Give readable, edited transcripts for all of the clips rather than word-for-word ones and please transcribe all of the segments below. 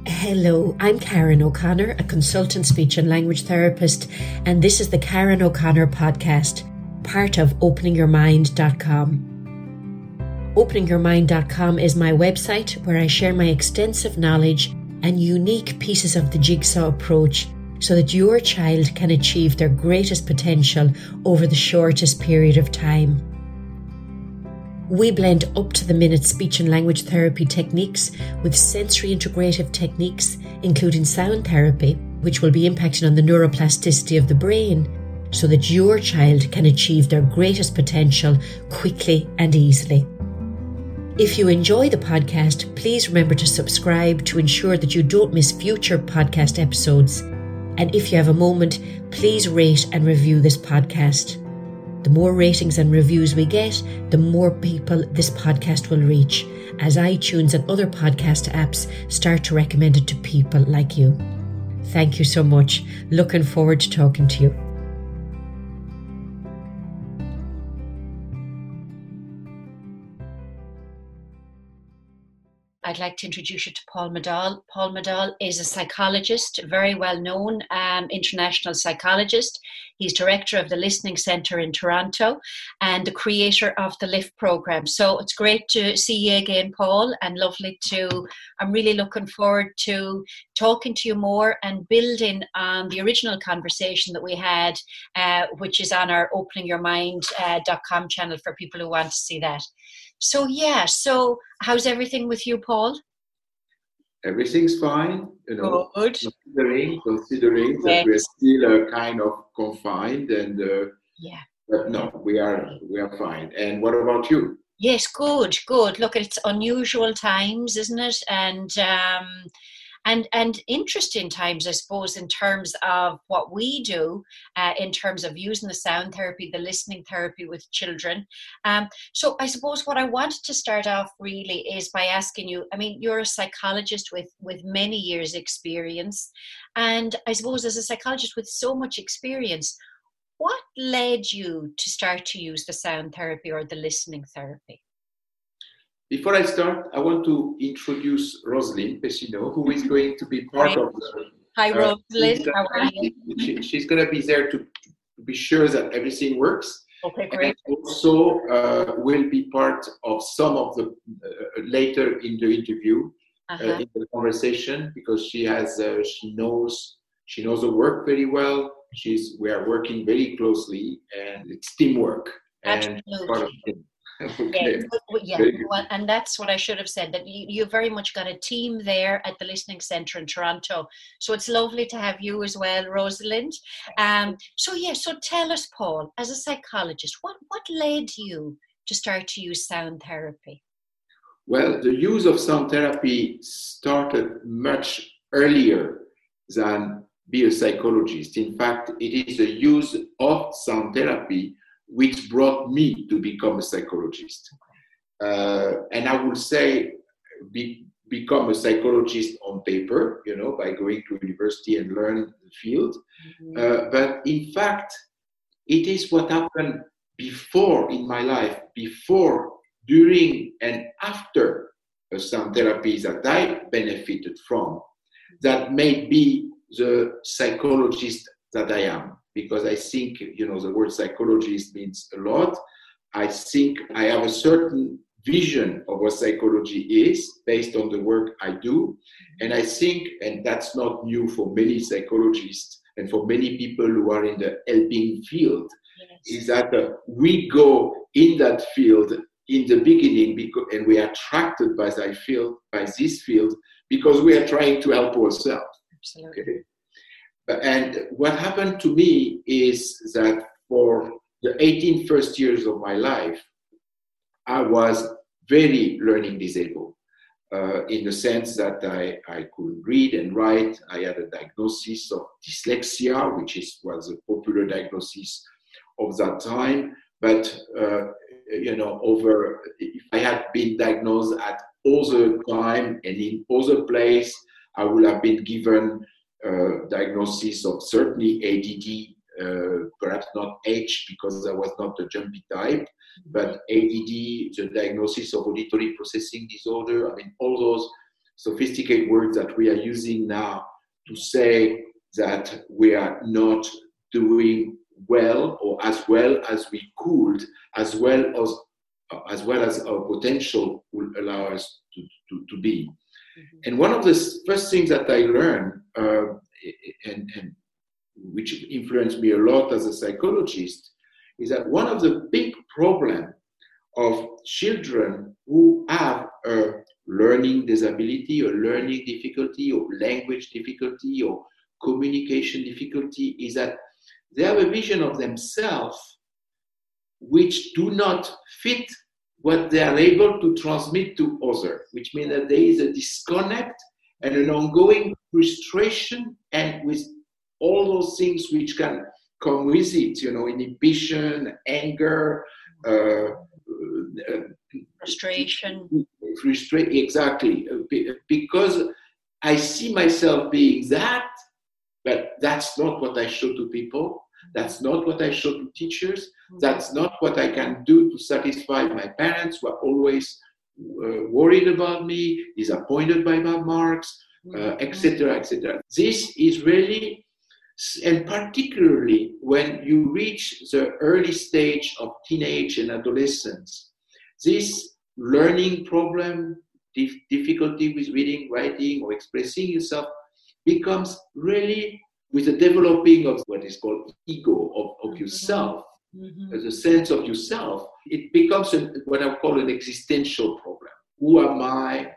Hello, I'm Karen O'Connor, a consultant speech and language therapist, and this is the Karen O'Connor podcast, part of openingyourmind.com. Openingyourmind.com is my website where I share my extensive knowledge and unique pieces of the jigsaw approach so that your child can achieve their greatest potential over the shortest period of time. We blend up-to-the-minute speech and language therapy techniques with sensory integrative techniques, including sound therapy, which will be impacting on the neuroplasticity of the brain, so that your child can achieve their greatest potential quickly and easily. If you enjoy the podcast, please remember to subscribe to ensure that you don't miss future podcast episodes. And if you have a moment, please rate and review this podcast. The more ratings and reviews we get, the more people this podcast will reach, as iTunes and other podcast apps start to recommend it to people like you. Thank you so much. Looking forward to talking to you. I'd like to introduce you to Paul Medall. Paul Medall is a psychologist, very well known international psychologist. He's director of the Listening Centre in Toronto and the creator of the LIFT program. So it's great to see you again, Paul, and I'm really looking forward to talking to you more and building on the original conversation that we had, which is on our openingyourmind.com channel for people who want to see that. So how's everything with you, Paul? Everything's fine, Good. Considering that we're still kind of confined, and but no, we are fine. And what about you? Yes, good. Look, it's unusual times, isn't it? And interesting times, I suppose, in terms of what we do, in terms of using the sound therapy, the listening therapy with children. So I suppose what I wanted to start off really is by asking you, I mean, you're a psychologist with many years experience. And I suppose as a psychologist with so much experience, what led you to start to use the sound therapy or the listening therapy? Before I start, I want to introduce Rosalind Pessino, who is going to be part of the... Hi, Rosalind. How are you? She's going to be there to be sure that everything works. Okay, great. And also will be part of some of the later in the interview, in the conversation, because she knows the work very well. We are working very closely, and it's teamwork. Absolutely. Okay. Well, and that's what I should have said, that you very much got a team there at the Listening Centre in Toronto. So it's lovely to have you as well, Rosalind. So tell us, Paul, as a psychologist, what led you to start to use sound therapy? Well, the use of sound therapy started much earlier than be a psychologist. In fact, it is the use of sound therapy which brought me to become a psychologist. And I would say become a psychologist on paper, by going to university and learn the field. But in fact, it is what happened before in my life, before, during, and after sound therapy that I benefited from, that made me the psychologist that I am. Because I think, the word psychologist means a lot. I think I have a certain vision of what psychology is based on the work I do. And I think, and that's not new for many psychologists and for many people who are in the helping field, is that we go in that field in the beginning and we are attracted by this field because we are trying to help ourselves. Absolutely. Okay? And what happened to me is that for the 18 first years of my life, I was very learning disabled, in the sense that I couldn't read and write. I had a diagnosis of dyslexia, which was a popular diagnosis of that time. But, if I had been diagnosed at other time and in other place, I would have been given diagnosis of certainly ADD, perhaps not H because I was not a jumpy type, but ADD, the diagnosis of auditory processing disorder, all those sophisticated words that we are using now to say that we are not doing well or as well as we could, as well as our potential will allow us to be. Mm-hmm. And one of the first things that I learned, and which influenced me a lot as a psychologist, is that one of the big problems of children who have a learning disability or learning difficulty or language difficulty or communication difficulty is that they have a vision of themselves which do not fit what they are able to transmit to others, which means that there is a disconnect and an ongoing frustration, and with all those things which can come with it, inhibition, anger, frustration. Exactly. Because I see myself being that, but that's not what I show to people. That's not what I show to teachers. That's not what I can do to satisfy my parents, who are always worried about me, disappointed by my marks, etc., etc. This is really, and particularly when you reach the early stage of teenage and adolescence, this learning problem, difficulty with reading, writing, or expressing yourself becomes really, with the developing of what is called ego of yourself, as a sense of yourself, it becomes what I call an existential problem. Who am I?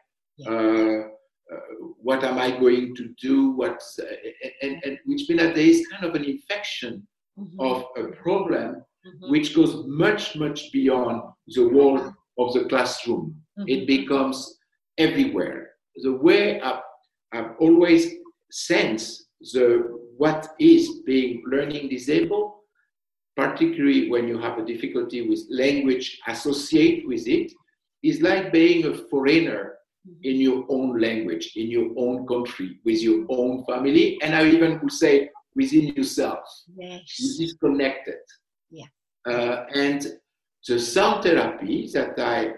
What am I going to do? And which means that there is kind of an infection of a problem which goes much, much beyond the wall of the classroom. It becomes everywhere. The way I've always sensed what is being learning disabled, particularly when you have a difficulty with language associated with it, is like being a foreigner in your own language, in your own country, with your own family, and I even would say within yourself. Yes. You're disconnected. Yeah. And the sound therapy that I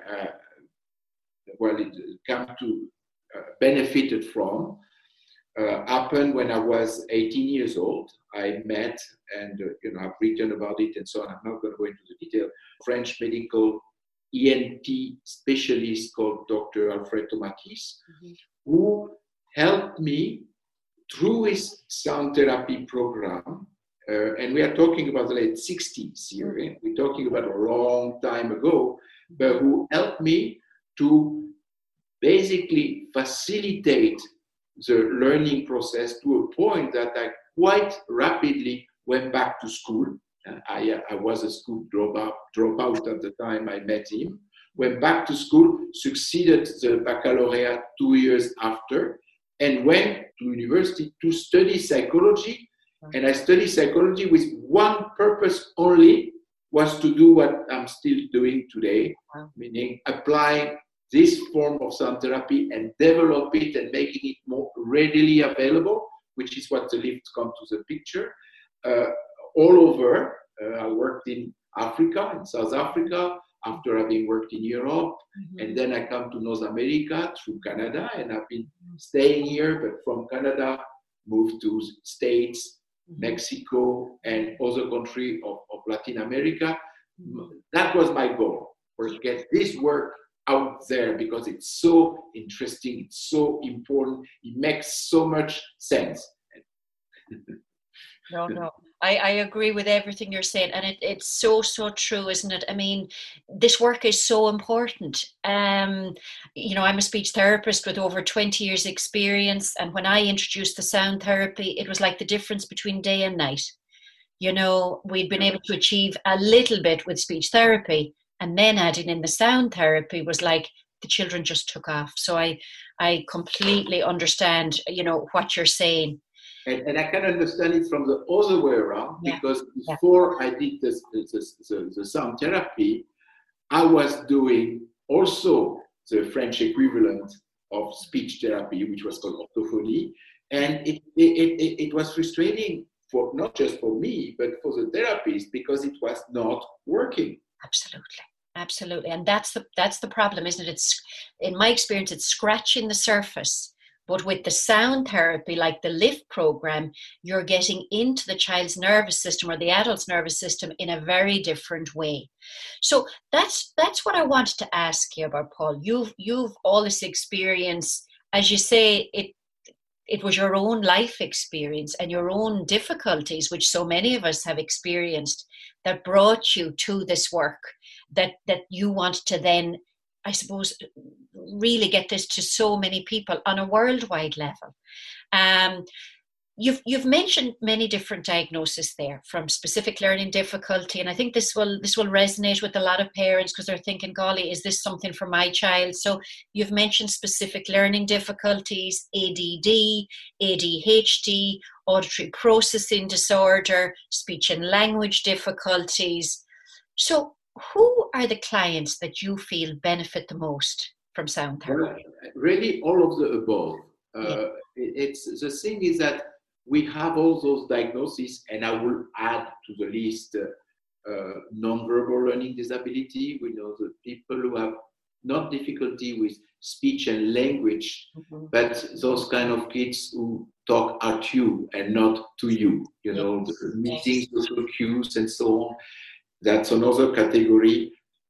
come to benefited from happened when I was 18 years old. I met, and I've written about it and so on. I'm not going to go into the detail. French medical ENT specialist called Dr. Alfred Tomatis, who helped me through his sound therapy program. And we are talking about the late 60s here. We're talking about a long time ago, but who helped me to basically facilitate the learning process to a point that I quite rapidly went back to school. I was a school dropout at the time I met him. Went back to school, succeeded the baccalaureate 2 years after, and went to university to study psychology. And I studied psychology with one purpose only, was to do what I'm still doing today, meaning applying this form of sound therapy and develop it and making it more readily available, which is what the lift comes to the picture. All over, I worked in Africa, in South Africa, after having worked in Europe. And then I come to North America through Canada, and I've been staying here, but from Canada, moved to States, Mexico, and other countries of Latin America. That was my goal, to get this work out there, because it's so interesting, it's so important, it makes so much sense. No. I agree with everything you're saying, and it's so true, isn't it? I mean, this work is so important. I'm a speech therapist with over 20 years experience, and when I introduced the sound therapy, it was like the difference between day and night. We'd been able to achieve a little bit with speech therapy, and then adding in the sound therapy was like the children just took off. So I completely understand, what you're saying. And I can understand it from the other way around, because before I did the sound therapy, I was doing also the French equivalent of speech therapy, which was called orthophonie. And it was frustrating, for not just for me, but for the therapist, because it was not working. Absolutely. Absolutely. And that's the problem, isn't it? It's, in my experience, it's scratching the surface. But with the sound therapy, like the LIFT program, you're getting into the child's nervous system or the adult's nervous system in a very different way. So that's what I wanted to ask you about, Paul. You've all this experience, as you say, it was your own life experience and your own difficulties, which so many of us have experienced, that brought you to this work, that you want to then, I suppose, really get this to so many people on a worldwide level. You've mentioned many different diagnoses there, from specific learning difficulty, and I think this will resonate with a lot of parents because they're thinking, golly, is this something for my child? So you've mentioned specific learning difficulties, ADD, ADHD, auditory processing disorder, speech and language difficulties. So who are the clients that you feel benefit the most from sound therapy? Well, really all of the above. It's the thing is that we have all those diagnoses, and I will add to the list nonverbal learning disability. We know the people who have not difficulty with speech and language, but those kind of kids who talk at you and not to you, the missing social cues and so on. That's another category.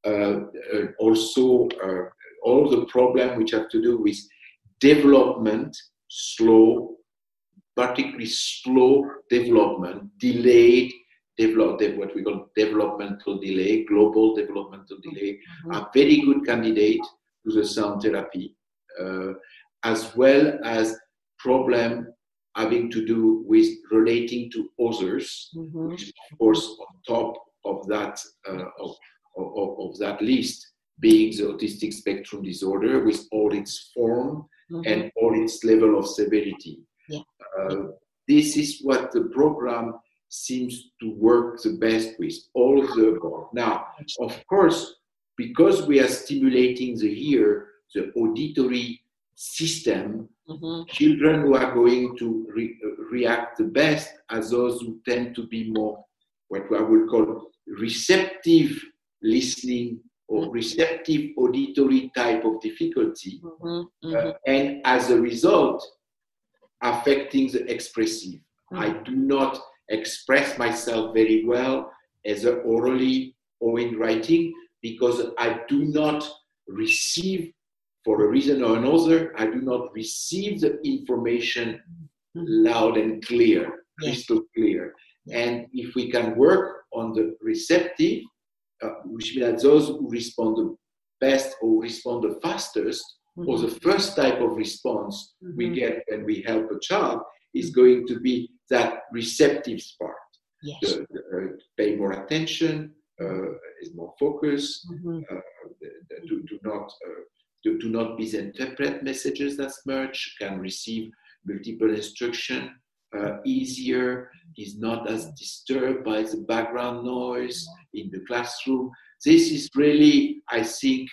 Also, all the problems which have to do with development, particularly slow development, delayed development, what we call developmental delay, global developmental delay, are very good candidates to the sound therapy, as well as problem having to do with relating to others, which is of course on top of that of that list, being the autistic spectrum disorder with all its form and all its level of severity. This is what the program seems to work the best with, all of the above. Now, of course, because we are stimulating the ear, the auditory system, children who are going to react the best are those who tend to be more, what I would call receptive listening or receptive auditory type of difficulty. And as a result, affecting the expressive. I do not express myself very well, either orally or in writing, because I do not receive, for a reason or another, I do not receive the information loud and clear, crystal clear. And if we can work on the receptive, which means that those who respond the best or respond the fastest, or the first type of response we get when we help a child is going to be that receptive part. Pay more attention, is more focused, do not misinterpret messages as much, can receive multiple instruction easier, is not as disturbed by the background noise in the classroom. This is really, I think,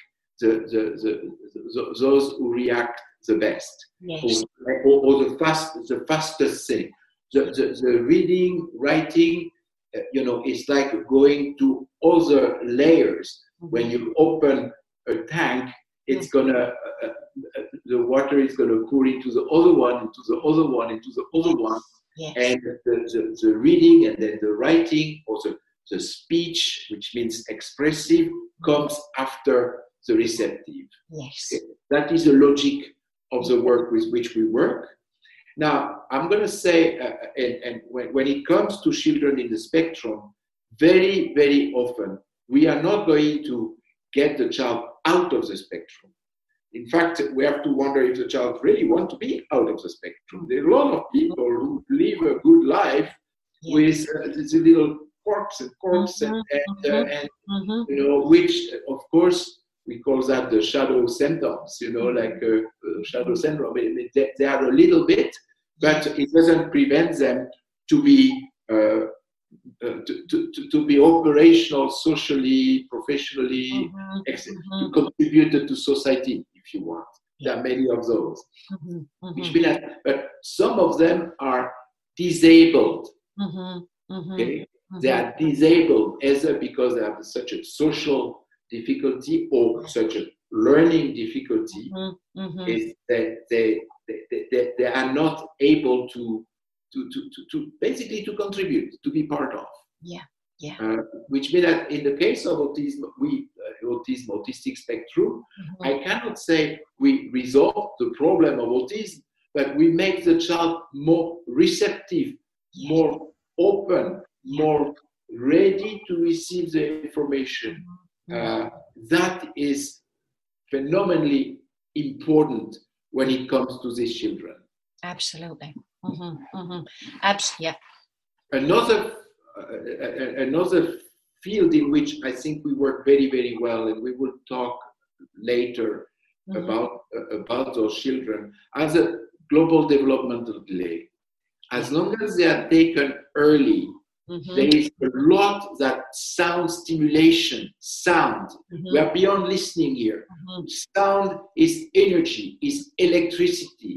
those who react the best, or the fastest thing. The reading, writing, it's like going to other layers. When you open a tank, it's gonna the water is gonna pour into the other one, into the other one, into the other one, and the reading and then the writing or the speech, which means expressive, comes after the receptive. Okay? That is the logic of the work with which we work. Now, I'm going to say, and when it comes to children in the spectrum, very, very often, we are not going to get the child out of the spectrum. In fact, we have to wonder if the child really wants to be out of the spectrum. There are a lot of people who live a good life with these little quirks and which, of course, we call that the shadow symptoms, like shadow syndrome. They are a little bit, but it doesn't prevent them to be to be operational socially, professionally, to contribute to society, if you want. There are many of those. Which means that, but some of them are disabled. Okay? They are disabled either because they have such a social difficulty or such a learning difficulty is that they are not able to basically to contribute, to be part of. Which means that in the case of autism, autistic spectrum, I cannot say we resolve the problem of autism, but we make the child more receptive, more open, more ready to receive the information. That is phenomenally important when it comes to these children. Absolutely. Another field in which I think we work very, very well, and we will talk later about those children, as a global developmental delay. As long as they are taken early, there is a lot that sound stimulation, sound. We are beyond listening here. Sound is energy, is electricity,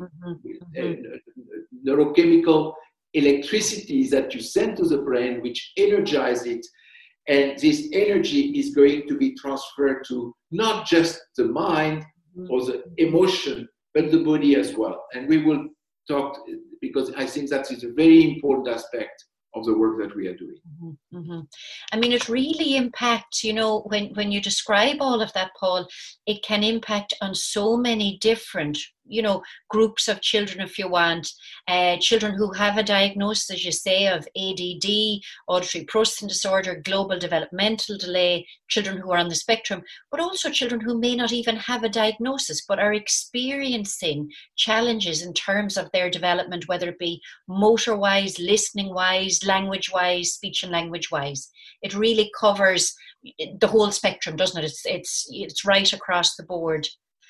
neurochemical electricity that you send to the brain, which energize it. And this energy is going to be transferred to not just the mind or the emotion, but the body as well. And we will talk, because I think that is a very important aspect of the work that we are doing. I mean, it really impacts, when you describe all of that, Paul, it can impact on so many different, groups of children, if you want, children who have a diagnosis, as you say, of ADD, auditory processing disorder, global developmental delay, children who are on the spectrum, but also children who may not even have a diagnosis, but are experiencing challenges in terms of their development, whether it be motor-wise, listening-wise, language-wise, speech and language-wise. It really covers the whole spectrum, doesn't it? It's right across the board.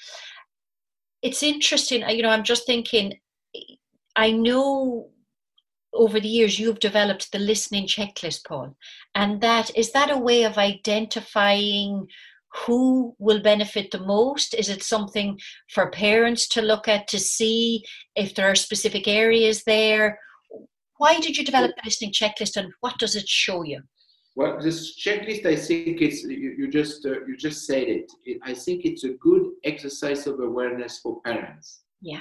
It's interesting, I'm just thinking, I know over the years you've developed the listening checklist, Paul, and is that a way of identifying who will benefit the most? Is it something for parents to look at to see if there are specific areas there? Why did you develop the listening checklist, and what does it show you? Well, this checklist, I think it's you just said it. I think it's a good exercise of awareness for parents.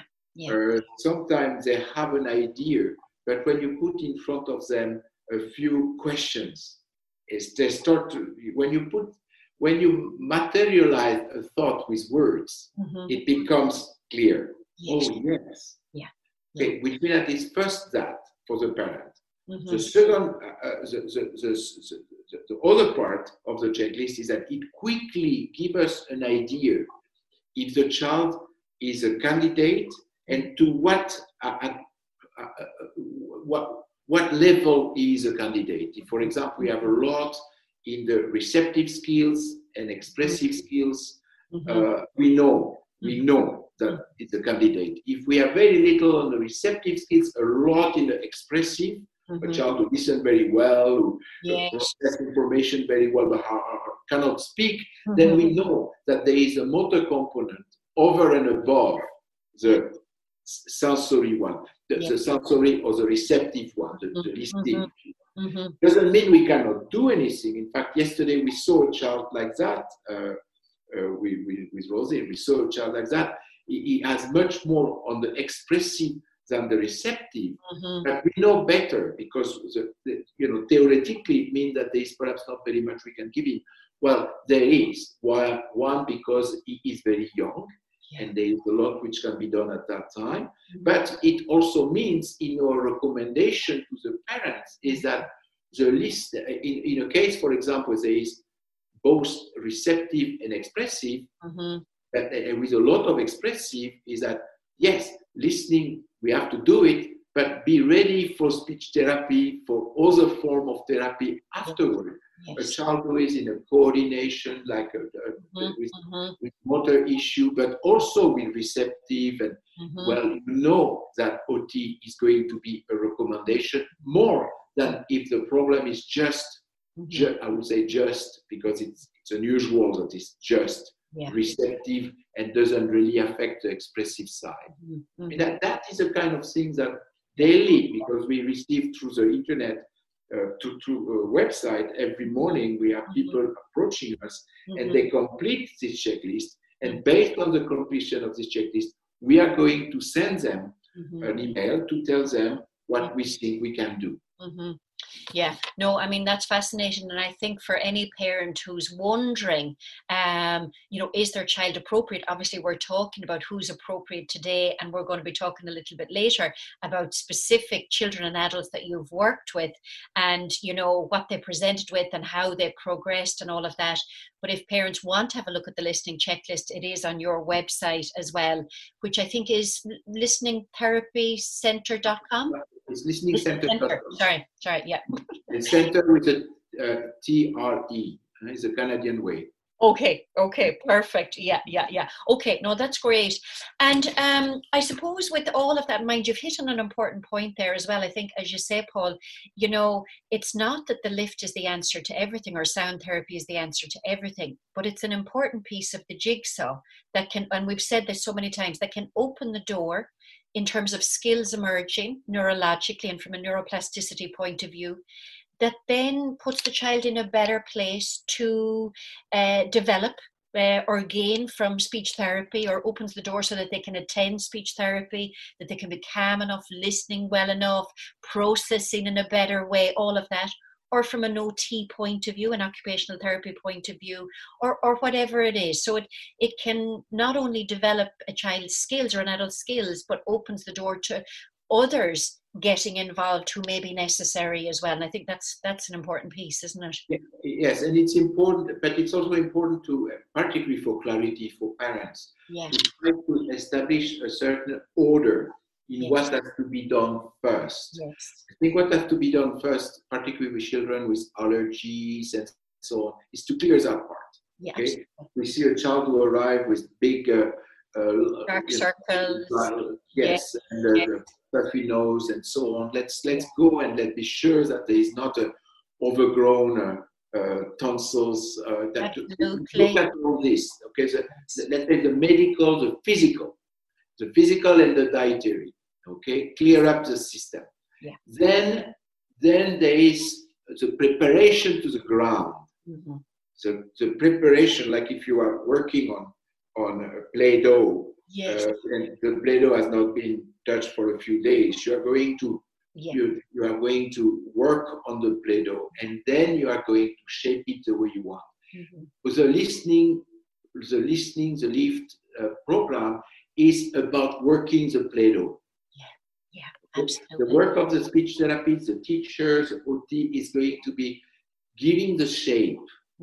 Sometimes they have an idea, but when you put in front of them a few questions, they start to when you materialize a thought with words, it becomes clear. Yes. Oh yes. Okay, which means that is first that for the parent. The second, the other part of the checklist is that it quickly gives us an idea if the child is a candidate and to what level he is a candidate. If, for example, we have a lot in the receptive skills and expressive skills, we know that it's a candidate. If we have very little on the receptive skills, a lot in the expressive, a child who listens very well, who processes information very well, but cannot speak, then we know that there is a motor component over and above the sensory one, the sensory or the receptive one, the listening. Doesn't mean we cannot do anything. In fact, yesterday we saw a child like that, with Rosie, we saw a child like that. He has much more on the expressive than the receptive, but we know better because theoretically it means that there is perhaps not very much we can give him. Well, there is one because he is very young, and there is a lot which can be done at that time. But it also means in our recommendation to the parents is that the list in a case, for example, there is both receptive and expressive, but with a lot of expressive is that yes, listening, we have to do it, but be ready for speech therapy, for other form of therapy afterward. A child who is in a coordination, like with motor issue, but also with receptive, and you know that OT is going to be a recommendation more than if the problem is just I would say just because it's unusual that it's just receptive and doesn't really affect the expressive side. And that is a kind of thing that daily, because we receive through the internet to a website every morning. We have people approaching us, and they complete this checklist. And based on the completion of this checklist, we are going to send them an email to tell them what we think we can do. Yeah, no, I mean, that's fascinating. And I think for any parent who's wondering, is their child appropriate? Obviously, we're talking about who's appropriate today, and we're going to be talking a little bit later about specific children and adults that you've worked with and, what they presented with and how they progressed and all of that. But if parents want to have a look at the listening checklist, it is on your website as well, which I think is listeningtherapycenter.com. It's listening center. Sorry, yeah. The center with a TRE. It's a Canadian way. Okay, perfect. Yeah. Okay, no, that's great. And I suppose with all of that in mind, you've hit on an important point there as well. I think, as you say, Paul, it's not that the lift is the answer to everything or sound therapy is the answer to everything, but it's an important piece of the jigsaw that can, and we've said this so many times, that can open the door in terms of skills emerging neurologically and from a neuroplasticity point of view, that then puts the child in a better place to develop or gain from speech therapy, or opens the door so that they can attend speech therapy, that they can be calm enough, listening well enough, processing in a better way, all of that. Or from an OT point of view, an occupational therapy point of view, or whatever it is. So it can not only develop a child's skills or an adult's skills, but opens the door to others getting involved who may be necessary as well. And I think that's an important piece, isn't it? Yes, and it's important, but it's also important to, particularly for clarity for parents, to try to establish a certain order in what has to be done first. Yes. I think what has to be done first, particularly with children with allergies and so on, is to clear that part. Yeah, okay? absolutely. We see a child who arrive with big dark circles. And puffy nose and so on. Let's go and let's be sure that there is not a overgrown tonsils. Look at all this. Okay, so let's say the medical, the physical and the dietary. Okay, clear up the system. Yeah. Then there is the preparation to the ground. So the preparation, like if you are working on a Play-Doh, and the Play-Doh has not been touched for a few days, you are going to you are going to work on the Play-Doh, and then you are going to shape it the way you want. But the lift program is about working the Play-Doh. Yeah, absolutely. The work of the speech therapists, the teachers, the OT is going to be giving the shape.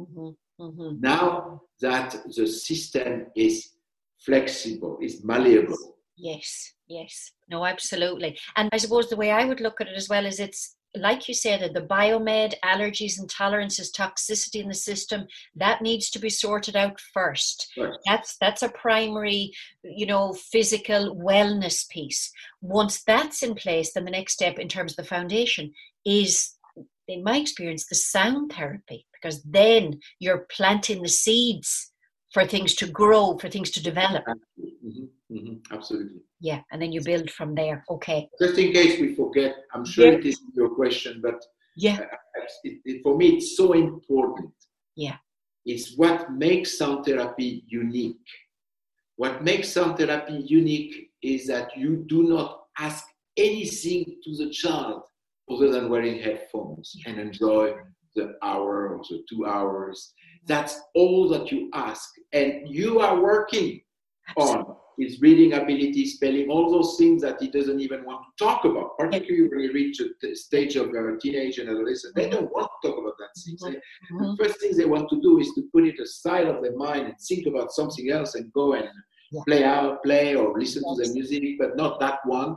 Now that the system is flexible, is malleable. Yes. No, absolutely. And I suppose the way I would look at it as well is it's, like you said, that the biomed, allergies, intolerances, toxicity in the system, that needs to be sorted out first. Right. That's a primary, physical wellness piece. Once that's in place, then the next step in terms of the foundation is, in my experience, the sound therapy, because then you're planting the seeds for things to grow, for things to develop. Absolutely. Yeah, and then you build from there. Okay. Just in case we forget, I'm sure it is your question, but for me it's so important. Yeah. It's what makes sound therapy unique. What makes sound therapy unique is that you do not ask anything to the child other than wearing headphones and enjoy the hour or the 2 hours. That's all that you ask. And you are working on his reading ability, spelling, all those things that he doesn't even want to talk about, particularly when you reach a stage of teenage and adolescent. They don't want to talk about that things. The first thing they want to do is to put it aside of their mind and think about something else and go and play or listen to the music, but not that one.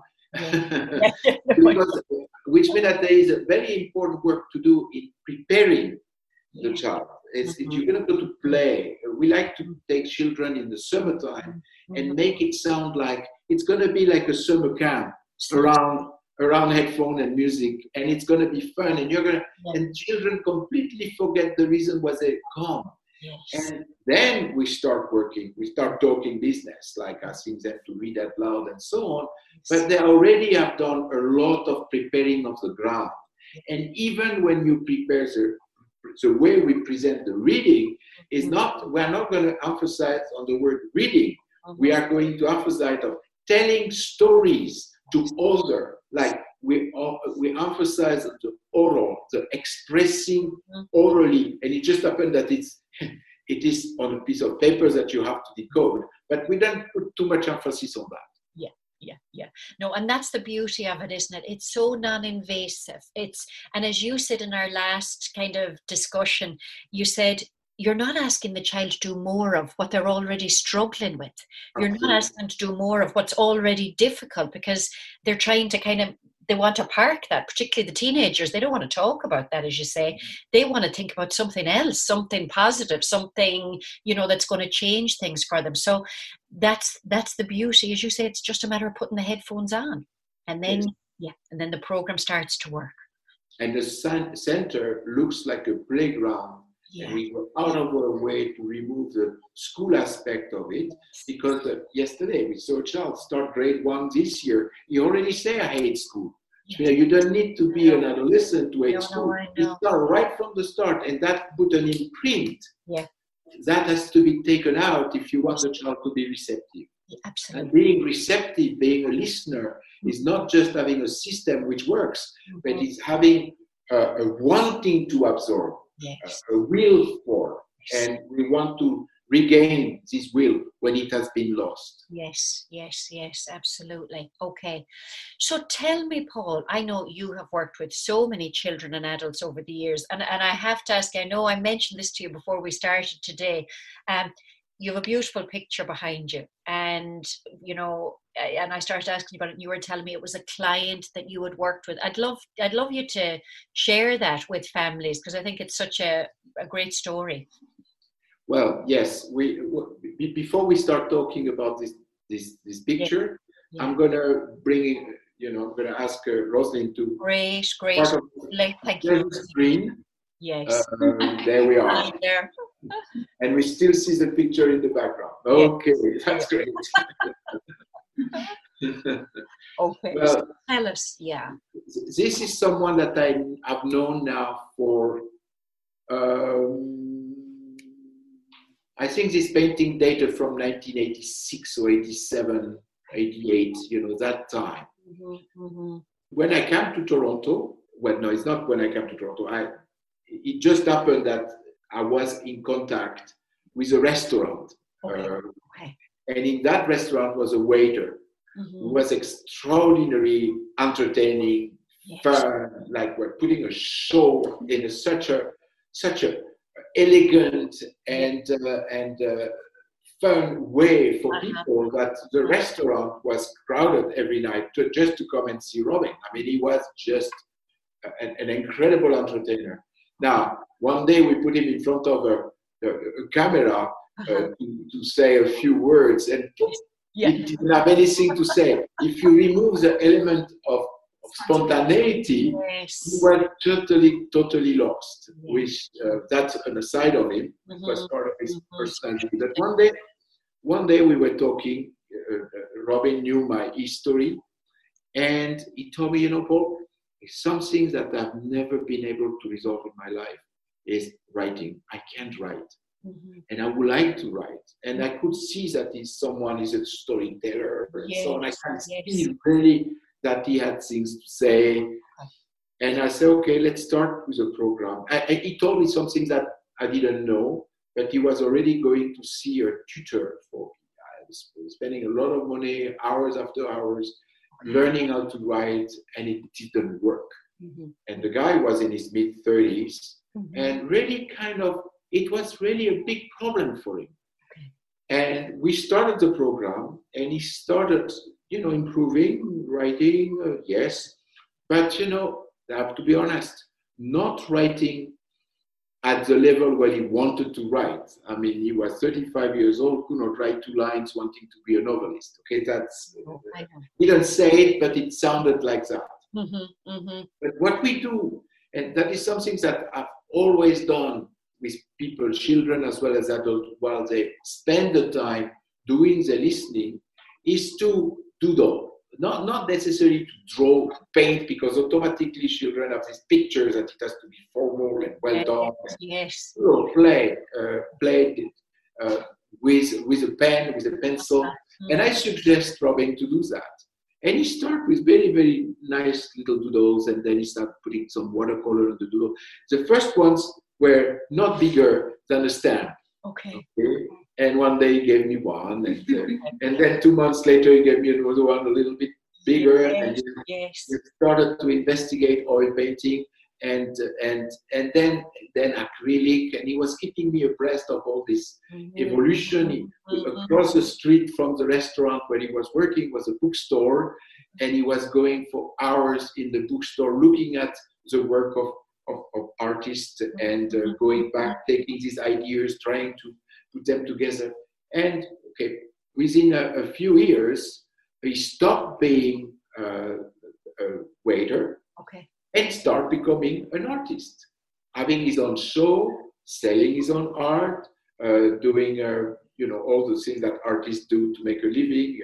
Which means that there is a very important work to do in preparing the child. If you're going to go to play, we like to take children in the summertime and make it sound like it's going to be like a summer camp around headphone and music, and it's going to be fun, and you're going to and children completely forget the reason why they come. And then we start talking business, like asking them to read out loud and so on. But they already have done a lot of preparing of the ground. And even when you prepare the way we present the reading is not, we're not going to emphasize on the word reading. We are going to emphasize of telling stories to other, like we emphasize the oral, the expressing orally, and it just happened that it is on a piece of paper that you have to decode, but we don't put too much emphasis on that. Yeah. No, and that's the beauty of it, isn't it? It's so non-invasive. And as you said in our last kind of discussion, you said you're not asking the child to do more of what they're already struggling with. You're not asking them to do more of what's already difficult, because they're trying to they want to park that, particularly the teenagers. They don't want to talk about that, as you say. They want to think about something else, something positive, something, that's going to change things for them. So that's the beauty. As you say, it's just a matter of putting the headphones on. And then, and then the program starts to work. And the center looks like a playground. Yeah. And we go out of our way to remove the school aspect of it, because yesterday we saw a child start grade 1 this year. He already say, I hate school. Yeah. You don't need to be an adolescent to hate school. You start right from the start, and that put an imprint. Yeah. That has to be taken out if you want the child to be receptive. Yeah, absolutely. And being receptive, being a listener, is not just having a system which works, but it's having a wanting to absorb. Yes. A will for, and we want to regain this will when it has been lost. Yes, absolutely. Okay. So tell me, Paul, I know you have worked with so many children and adults over the years, and I have to ask, I know I mentioned this to you before we started today. You have a beautiful picture behind you, and and I started asking you about it, and you were telling me it was a client that you had worked with. I'd love you to share that with families, because I think it's such a great story. Well, yes. Before we start talking about this picture, I'm gonna bring I'm gonna ask Rosalind to great. Thank you. Screen. Yes. There we are. There. And we still see the picture in the background. Okay, that's great. Okay. Well, tell us, yeah. This is someone that I've known now for, I think this painting dated from 1986 or 87, 88, that time. Mm-hmm. When I came to Toronto, well, no, it's not when I came to Toronto. It just happened that I was in contact with a restaurant. Okay. And in that restaurant was a waiter who was extraordinarily entertaining, fun, like we're putting a show in such a elegant and fun way for people that the restaurant was crowded every night just to come and see Robin. I mean, he was just an incredible entertainer. Now, one day we put him in front of a camera to say a few words, and he didn't have anything to say. If you remove the element of spontaneity, he was totally lost. Which that's an aside of him. It was part of his personality. But one day we were talking. Robin knew my history, and he told me, Paul, some things that I've never been able to resolve in my life is writing. I can't write. And I would like to write. And I could see that someone is a storyteller and so on. I can see really that he had things to say. And I said, okay, let's start with a program. He told me something that I didn't know, but he was already going to see a tutor for me. I was spending a lot of money, hours after hours, learning how to write, and it didn't work. And the guy was in his mid-30s, and really it was really a big problem for him. And we started the program, and he started, improving, writing, yes. But, I have to be honest, not writing at the level where he wanted to write. I mean, he was 35 years old, could not write 2 lines wanting to be a novelist. Okay, he didn't say it, but it sounded like that. But what we do, and that is something that I've always done with people, children as well as adults, while they spend the time doing the listening, is to doodle. not necessarily to draw, paint, because automatically children have these pictures that it has to be formal and well done. Yes. Play with a pen, with a pencil. And I suggest Robin to do that. And he started with very, very nice little doodles, and then he started putting some watercolor on the doodle. The first ones were not bigger than a stamp. Okay. And one day he gave me one, and then 2 months later he gave me another one a little bit bigger, and we started to investigate oil painting, and then acrylic, and he was keeping me abreast of all this evolution. Across the street from the restaurant where he was working was a bookstore, and he was going for hours in the bookstore looking at the work of artists and going back, taking these ideas, trying to put them together. And within a few years, he stopped being a waiter and started becoming an artist, having his own show, selling his own art, doing all the things that artists do to make a living,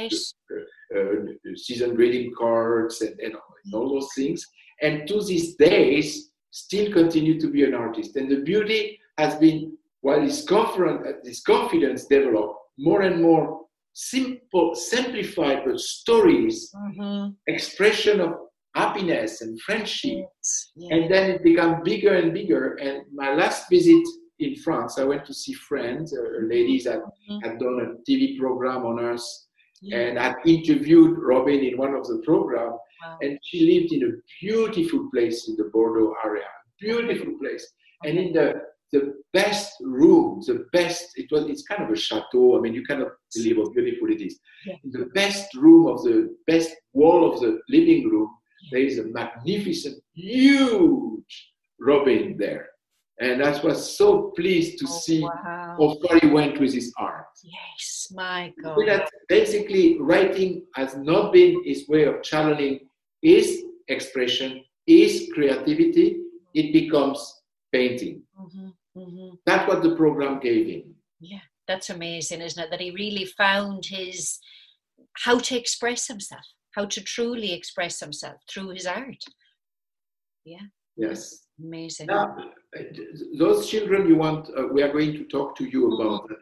season greeting cards and all those things. And to these days, still continue to be an artist. And the beauty has been, while his confidence developed, more and more simple, simplified stories, expression of happiness and friendship. And then it became bigger and bigger. And my last visit in France, I went to see friends, ladies that had done a TV program on us, and had interviewed Robin in one of the programs. Wow. And she lived in a beautiful place in the Bordeaux area, beautiful place. And in the best room, it's kind of a chateau. I mean, you cannot believe how beautiful it is. In the best room of the best wall of the living room, there is a magnificent, huge Robin there. And I was so pleased to see how far he went with his art. Yes, my God. So that basically writing has not been his way of channeling his expression, his creativity. It becomes painting. That's what the program gave him. Yeah, that's amazing, isn't it? That he really found how to express himself, how to truly express himself through his art. Yeah. Yes. Amazing. Now, those children we are going to talk to you about that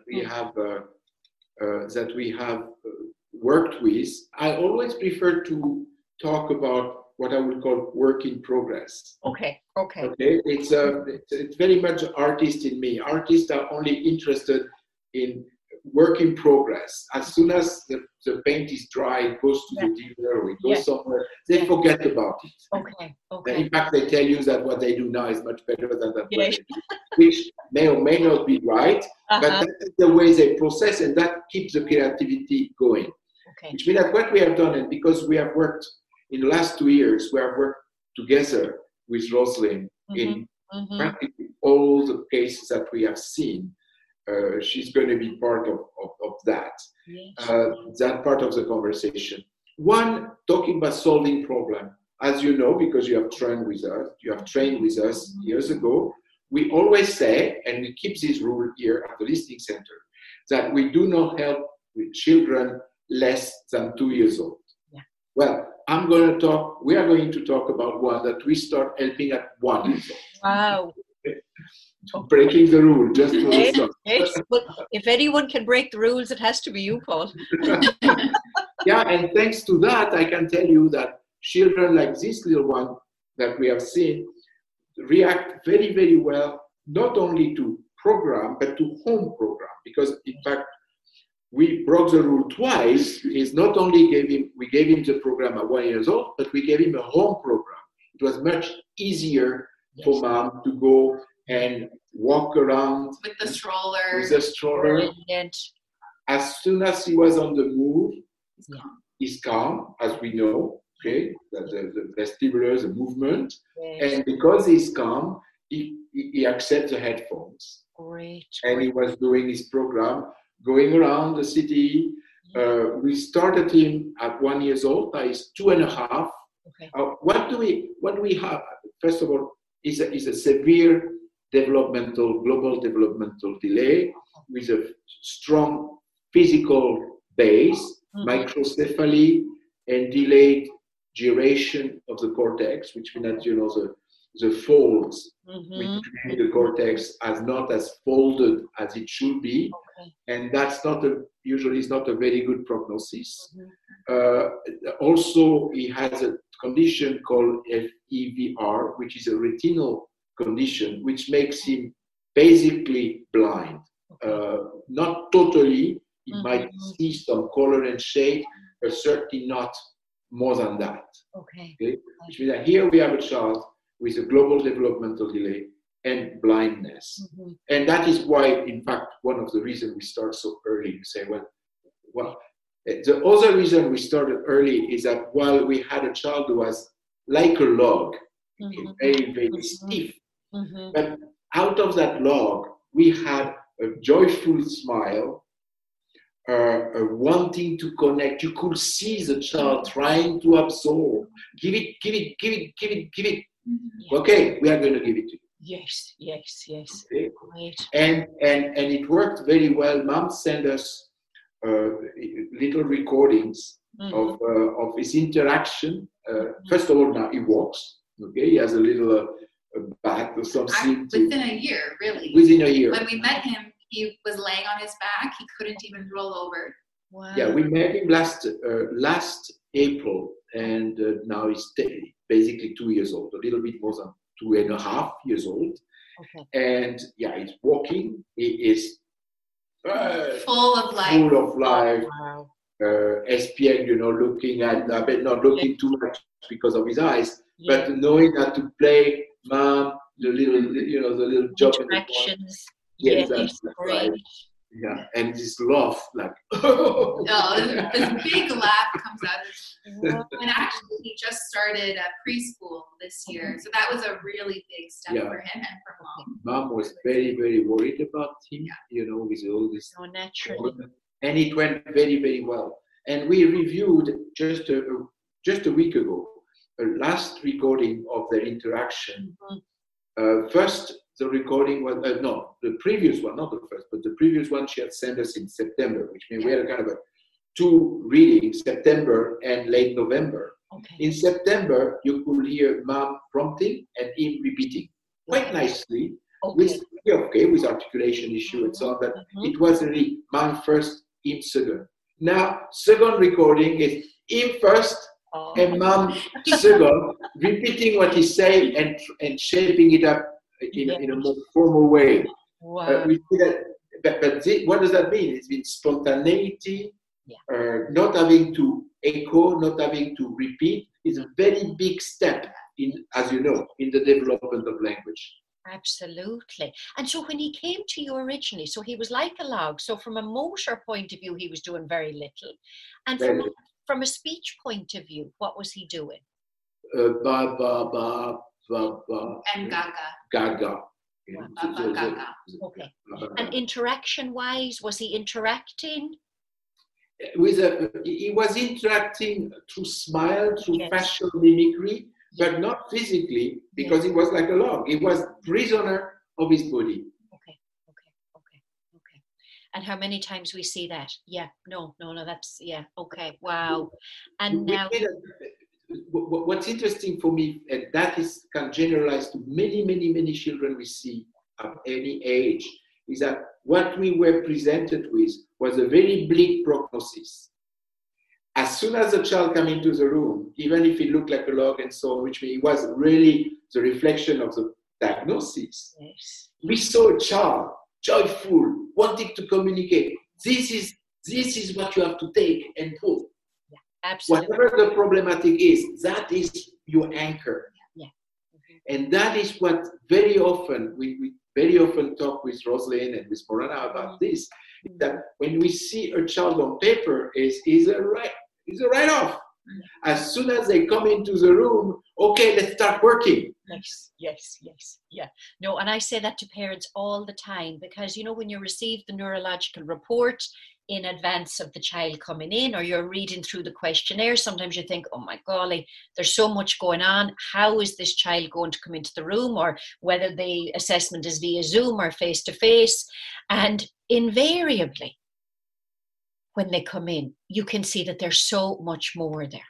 we have worked with. I always prefer to talk about what I would call work in progress. Okay. It's very much artist in me. Artists are only interested in work in progress. As soon as the paint is dry, it goes to the dealer or it goes somewhere, they forget about it. Okay. In fact, they tell you that what they do now is much better than that, which may or may not be right, but that's the way they process, and that keeps the creativity going. Which means that what we have done, and because we have worked in the last 2 years, we have worked together with Rosalind in practically all the cases that we have seen. She's going to be part of that, that part of the conversation. One, talking about solving problem. As you know, because you have trained with us years ago, we always say, and we keep this rule here at the Listening Center, that we do not help with children less than 2 years old. Well, we are going to talk about one that we start helping at 1 year old. Wow. Breaking the rule, just for the start. Yes. Well, if anyone can break the rules, it has to be you, Paul. And thanks to that, I can tell you that children like this little one that we have seen react very, very well, not only to program, but to home program. Because in fact, we broke the rule twice. Is not only we gave him the program at 1 year old, but we gave him a home program. It was much easier for mom to go and walk around with the stroller. Brilliant. As soon as he was on the move, he's calm, as we know. The vestibular, the movement, and because he's calm, he accepts the headphones. Great. And he was doing his program, going around the city. We started him at 1 year old. Now he's 2.5. What do we have? First of all, is a severe global developmental delay with a strong physical base, microcephaly, and delayed gyration of the cortex, which means that, the folds between the cortex are not as folded as it should be. Okay. And that's usually is not a very good prognosis. Also, he has a condition called FEVR, which is a retinal condition, which makes him basically blind. Not totally, he might see some color and shade, but certainly not more than that. Okay. Which means that here we have a child with a global developmental delay and blindness. And that is why, in fact, one of the reasons we start so early to say, well, the other reason we started early is that while we had a child who was like a log, very, very stiff, but out of that log, we had a joyful smile, wanting to connect. You could see the child trying to absorb. Give it. Okay, we are going to give it to you. Yes. Okay. Great. And it worked very well. Mom sent us little recordings of his interaction. First of all, now he walks. Okay, he has a little bat or something. Within a year, really. Within a year. When we met him, he was laying on his back. He couldn't even roll over. Wow. Yeah, we met him last April, and now he's basically 2 years old, a little bit more than 2.5 years old. Okay. And yeah, he's walking. He is full of life. Wow. SPN, looking at, but not looking too much because of his eyes, but knowing how to play mom, the little job interactions. Yes, Yes, that's great. right. Yeah, and this laugh, like. This big laugh comes out. Wow. And actually, he just started preschool this year, so that was a really big step for him and for mom. Mom was very, very worried about him, with all this. So naturally. And it went very, very well. And we reviewed just a week ago, a last recording of their interaction. First, the recording was, the previous one, not the first, but the previous one she had sent us in September, which means we had kind of two readings, September and late November. Okay. In September, you could hear mom prompting and him repeating quite nicely, with articulation issue and so on, but it was really mom first, him second. Now, second recording is him first and mom second, repeating what he's saying and shaping it up in a more formal way. Wow. We see that, but what does that mean? It means spontaneity, not having to echo, not having to repeat, is a very big step as you know, in the development of language. Absolutely. And so when he came to you originally, so he was like a log. So from a motor point of view, he was doing very little. And from a speech point of view, what was he doing? Ba, ba, ba, ba, ba. And gaga. Gaga. Gaga. Okay. And interaction-wise, was he interacting? He was interacting through smile, through facial mimicry, but not physically, because he was like a log. He was prisoner of his body. Okay. And how many times we see that? No, that's, okay, wow. And now... What's interesting for me, and that is can generalize to many, many, many children we see at any age, is that what we were presented with was a very bleak prognosis. As soon as the child came into the room, even if he looked like a log and so on, which means it was really the reflection of the diagnosis, we saw a child joyful, wanting to communicate. This is what you have to take and put. Absolutely. Whatever the problematic is, that is your anchor. And that is what very often, we very often talk with Rosalind and with Morana about this, that when we see a child on paper is a write-off. As soon as they come into the room, okay, let's start working. Yes. No, and I say that to parents all the time, because, when you receive the neurological report in advance of the child coming in, or you're reading through the questionnaire, sometimes you think, oh my golly, there's so much going on. How is this child going to come into the room? Or whether the assessment is via Zoom or face-to-face. And invariably, when they come in, you can see that there's so much more there.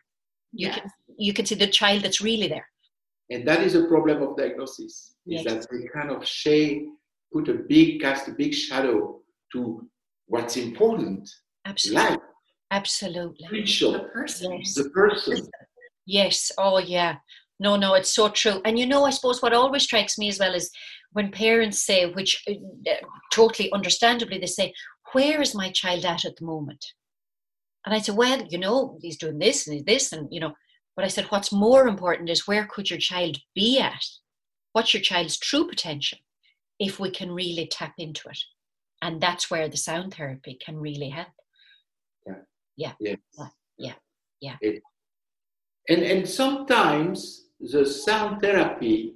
You can see the child that's really there. And that is a problem of diagnosis, is that we kind of cast a big shadow to what's important. Absolutely. Life. Absolutely. The person. Yes. The person. Yes. Oh, yeah. No, it's so true. And I suppose what always strikes me as well is when parents say, which totally understandably, they say, where is my child at the moment? And I said, well, he's doing this and this and, but I said, what's more important is where could your child be at? What's your child's true potential if we can really tap into it? And that's where the sound therapy can really help. Yeah. And sometimes the sound therapy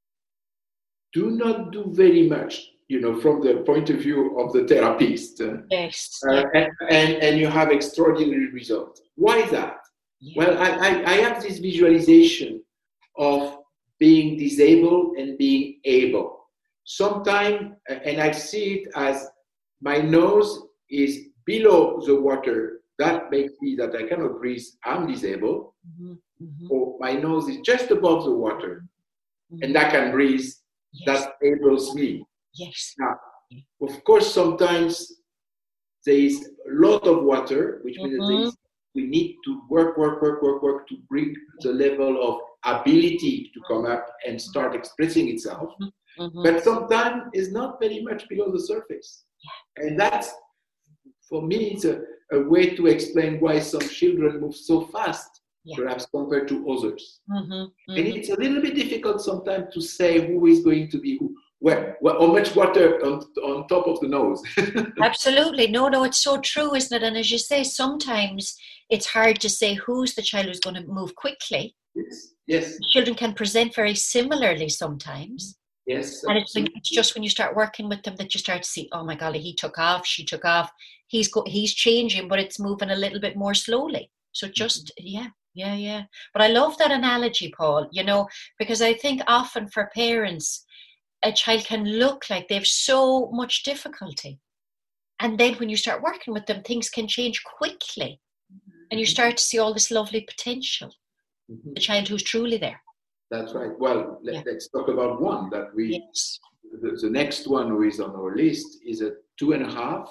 do not do very much, from the point of view of the therapist. Yes. And you have extraordinary results. Why is that? Yeah. Well, I have this visualization of being disabled and being able. Sometimes, and I see it as my nose is below the water. That makes me that I cannot breathe. I'm disabled. Mm-hmm. Mm-hmm. Or my nose is just above the water, and I can breathe. Yes. That enables me. Yes. Now, of course, sometimes there is a lot of water, which means that we need to work to bring the level of ability to come up and start expressing itself. Mm-hmm. But sometimes it's not very much below the surface. Yeah. And that's, for me, it's a way to explain why some children move so fast, perhaps compared to others. And it's a little bit difficult sometimes to say who is going to be who. Well, how much water on top of the nose? Absolutely. No, it's so true, isn't it? And as you say, sometimes it's hard to say who's the child who's going to move quickly. Yes. Children can present very similarly sometimes. Yes. And it's just when you start working with them that you start to see, oh my golly, he took off, she took off. He's changing, but it's moving a little bit more slowly. So just, yeah. But I love that analogy, Paul, because I think often for parents, a child can look like they have so much difficulty. And then when you start working with them, things can change quickly. And you start to see all this lovely potential. The child who's truly there. That's right. Well, let's talk about one that the next one who is on our list is a 2.5.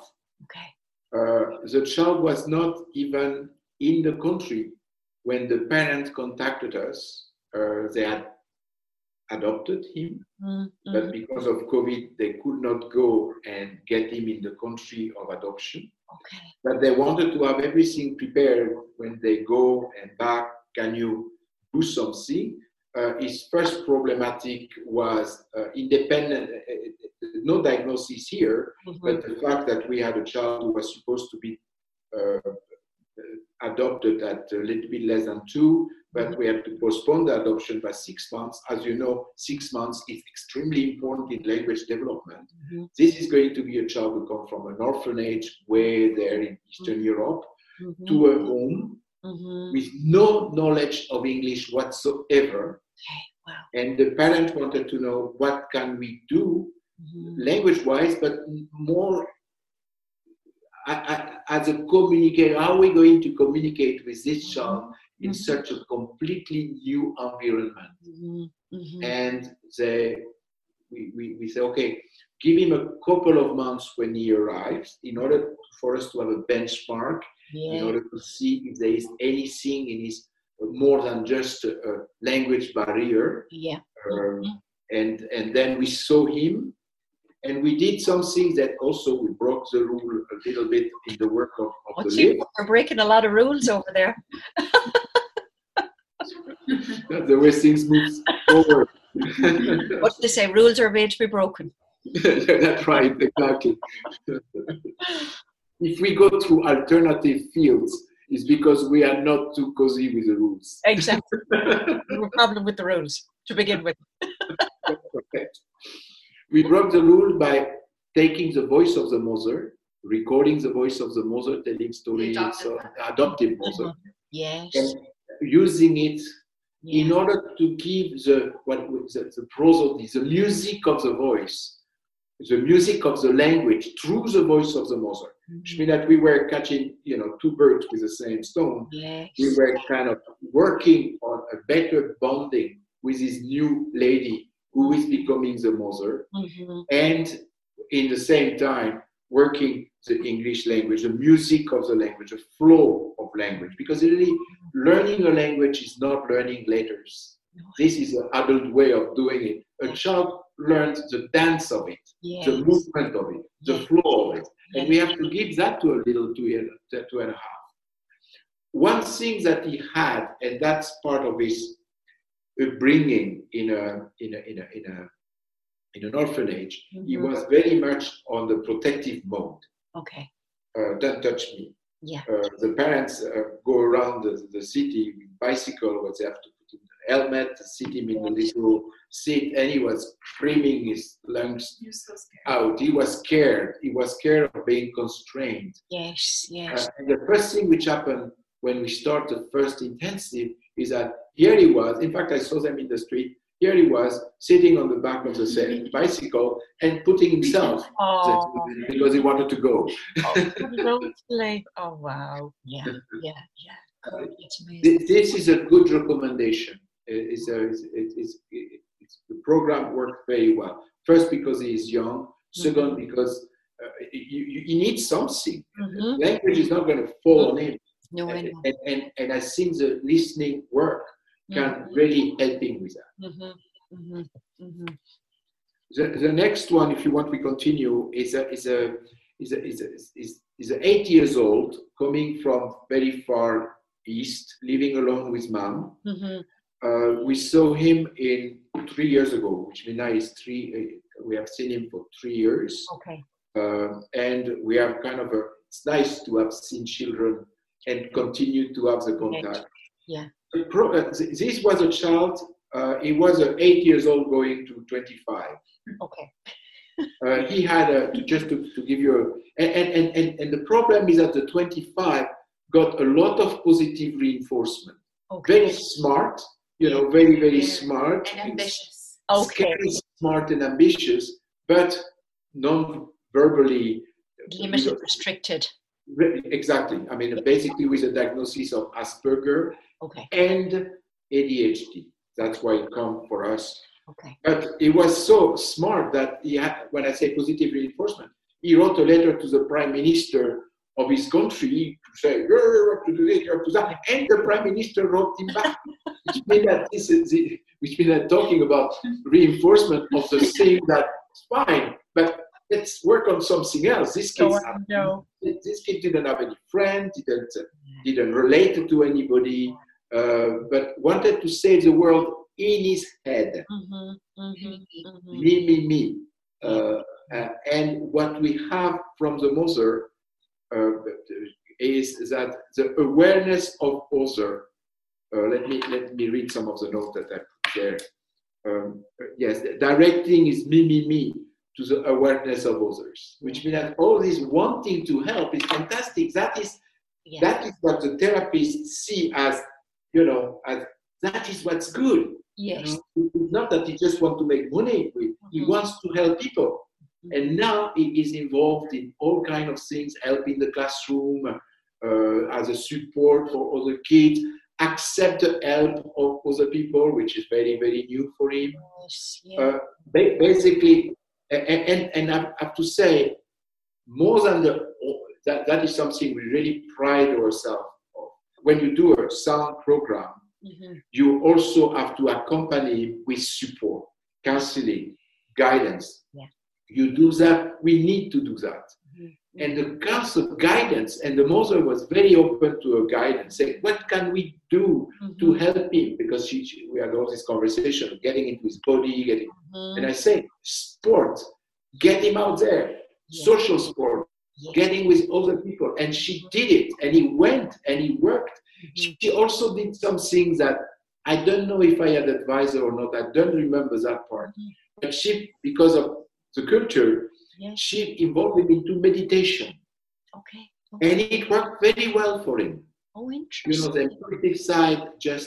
Okay. The child was not even in the country when the parents contacted us. They had adopted him, but because of COVID, they could not go and get him in the country of adoption. Okay. But they wanted to have everything prepared when they go and back. Can you do something? His first problematic was independent, no diagnosis here, but the fact that we had a child who was supposed to be adopted at a little bit less than 2, but we had to postpone the adoption by 6 months. As you know, 6 months is extremely important in language development. This is going to be a child who comes from an orphanage way there in Eastern Europe to a home with no knowledge of English whatsoever. Wow. And the parent wanted to know what can we do language-wise, but more as a communicator, how are we going to communicate with this child in such a completely new environment? And we say, okay, give him a couple of months when he arrives in order for us to have a benchmark, in order to see if there is anything in his more than just a language barrier. And then we saw him. And we did something that also we broke the rule a little bit in the work of the lift. We're breaking a lot of rules over there. That's the way things move forward. What do they say? Rules are made to be broken. That's right, exactly. If we go through alternative fields, it's because we are not too cozy with the rules. Exactly. No problem with the rules to begin with. We broke the rule by taking the voice of the mother, recording the voice of the mother, telling stories, adoptive mother, and using it in order to give the prosody, the music of the voice, the music of the language through the voice of the mother. which means that we were catching, two birds with the same stone. Yes. We were kind of working on a better bonding with this new lady who is becoming the mother, and in the same time working the English language, the music of the language, the flow of language, because really learning a language is not learning letters. This is an adult way of doing it. A child learns the dance of it, the movement of it, the flow of it. And we have to give that to a little 2.5. One thing that he had, and that's part of his upbringing in an orphanage, he was very much on the protective mode. Okay. Don't touch me. Yeah. The parents go around the city with bicycle, where they have to put in the helmet, sit him in the little seat, and he was screaming his lungs out. He was scared. He was scared of being constrained. Yes. And the first thing which happened when we started the first intensive is that here he was. In fact, I saw them in the street. Here he was sitting on the back of the bicycle and putting himself because he wanted to go. Oh, wow. Yeah. This is a good recommendation. The program worked very well. First, because he is young. Second, because he needs something. Language is not going to fall on him. No, and I think the listening work can really help him with that. The next one, if you want, we continue. Is 8 years old, coming from very far east, living alone with mom. We saw him 3 years ago, which means now he's 3. We have seen him for 3 years. Okay. And we have it's nice to have seen children and continue to have the contact. Yeah. This was a child, he was 8 years old going to 25. Okay. He had, just to give you, and the problem is that the 25 got a lot of positive reinforcement. Okay. Very smart, very, very smart. And ambitious. Scary, smart and ambitious, but non-verbally. Limited, restricted. Exactly. I mean, basically with a diagnosis of Asperger and ADHD. That's why it come for us. Okay. But he was so smart that he had, when I say positive reinforcement, he wrote a letter to the prime minister of his country to say, you have to do this, you have to do that. And the prime minister wrote him back, which means that talking about reinforcement of the thing that's fine, but let's work on something else. This kid didn't have any friend, didn't relate to anybody, but wanted to save the world in his head. Me. And what we have from the mother is that the awareness of other. Let me read some of the notes that I put there. Yes, directing is me to the awareness of others, which means that all this wanting to help is fantastic. That is what the therapists see as, as that is what's good. Yes. It's not that he just wants to make money with. He wants to help people. And now he is involved in all kinds of things, helping the classroom, as a support for other kids, accept the help of other people, which is very, very new for him. Yes, Basically, and I have to say, more than that is something we really pride ourselves on. When you do a sound program, you also have to accompany him with support, counseling, guidance. Yeah. You do that, we need to do that. And the counsel guidance, and the mother was very open to a guidance, saying, what can we do to help him? Because we had all this conversation, getting into his body, and I say, sport, get him out there, social sport, getting with other people. And she did it, and he went, and he worked. She also did some things that I don't know if I had advised her or not. I don't remember that part. But she, because of the culture, she involved him into meditation. Okay. And it worked very well for him. Oh, interesting. The intuitive side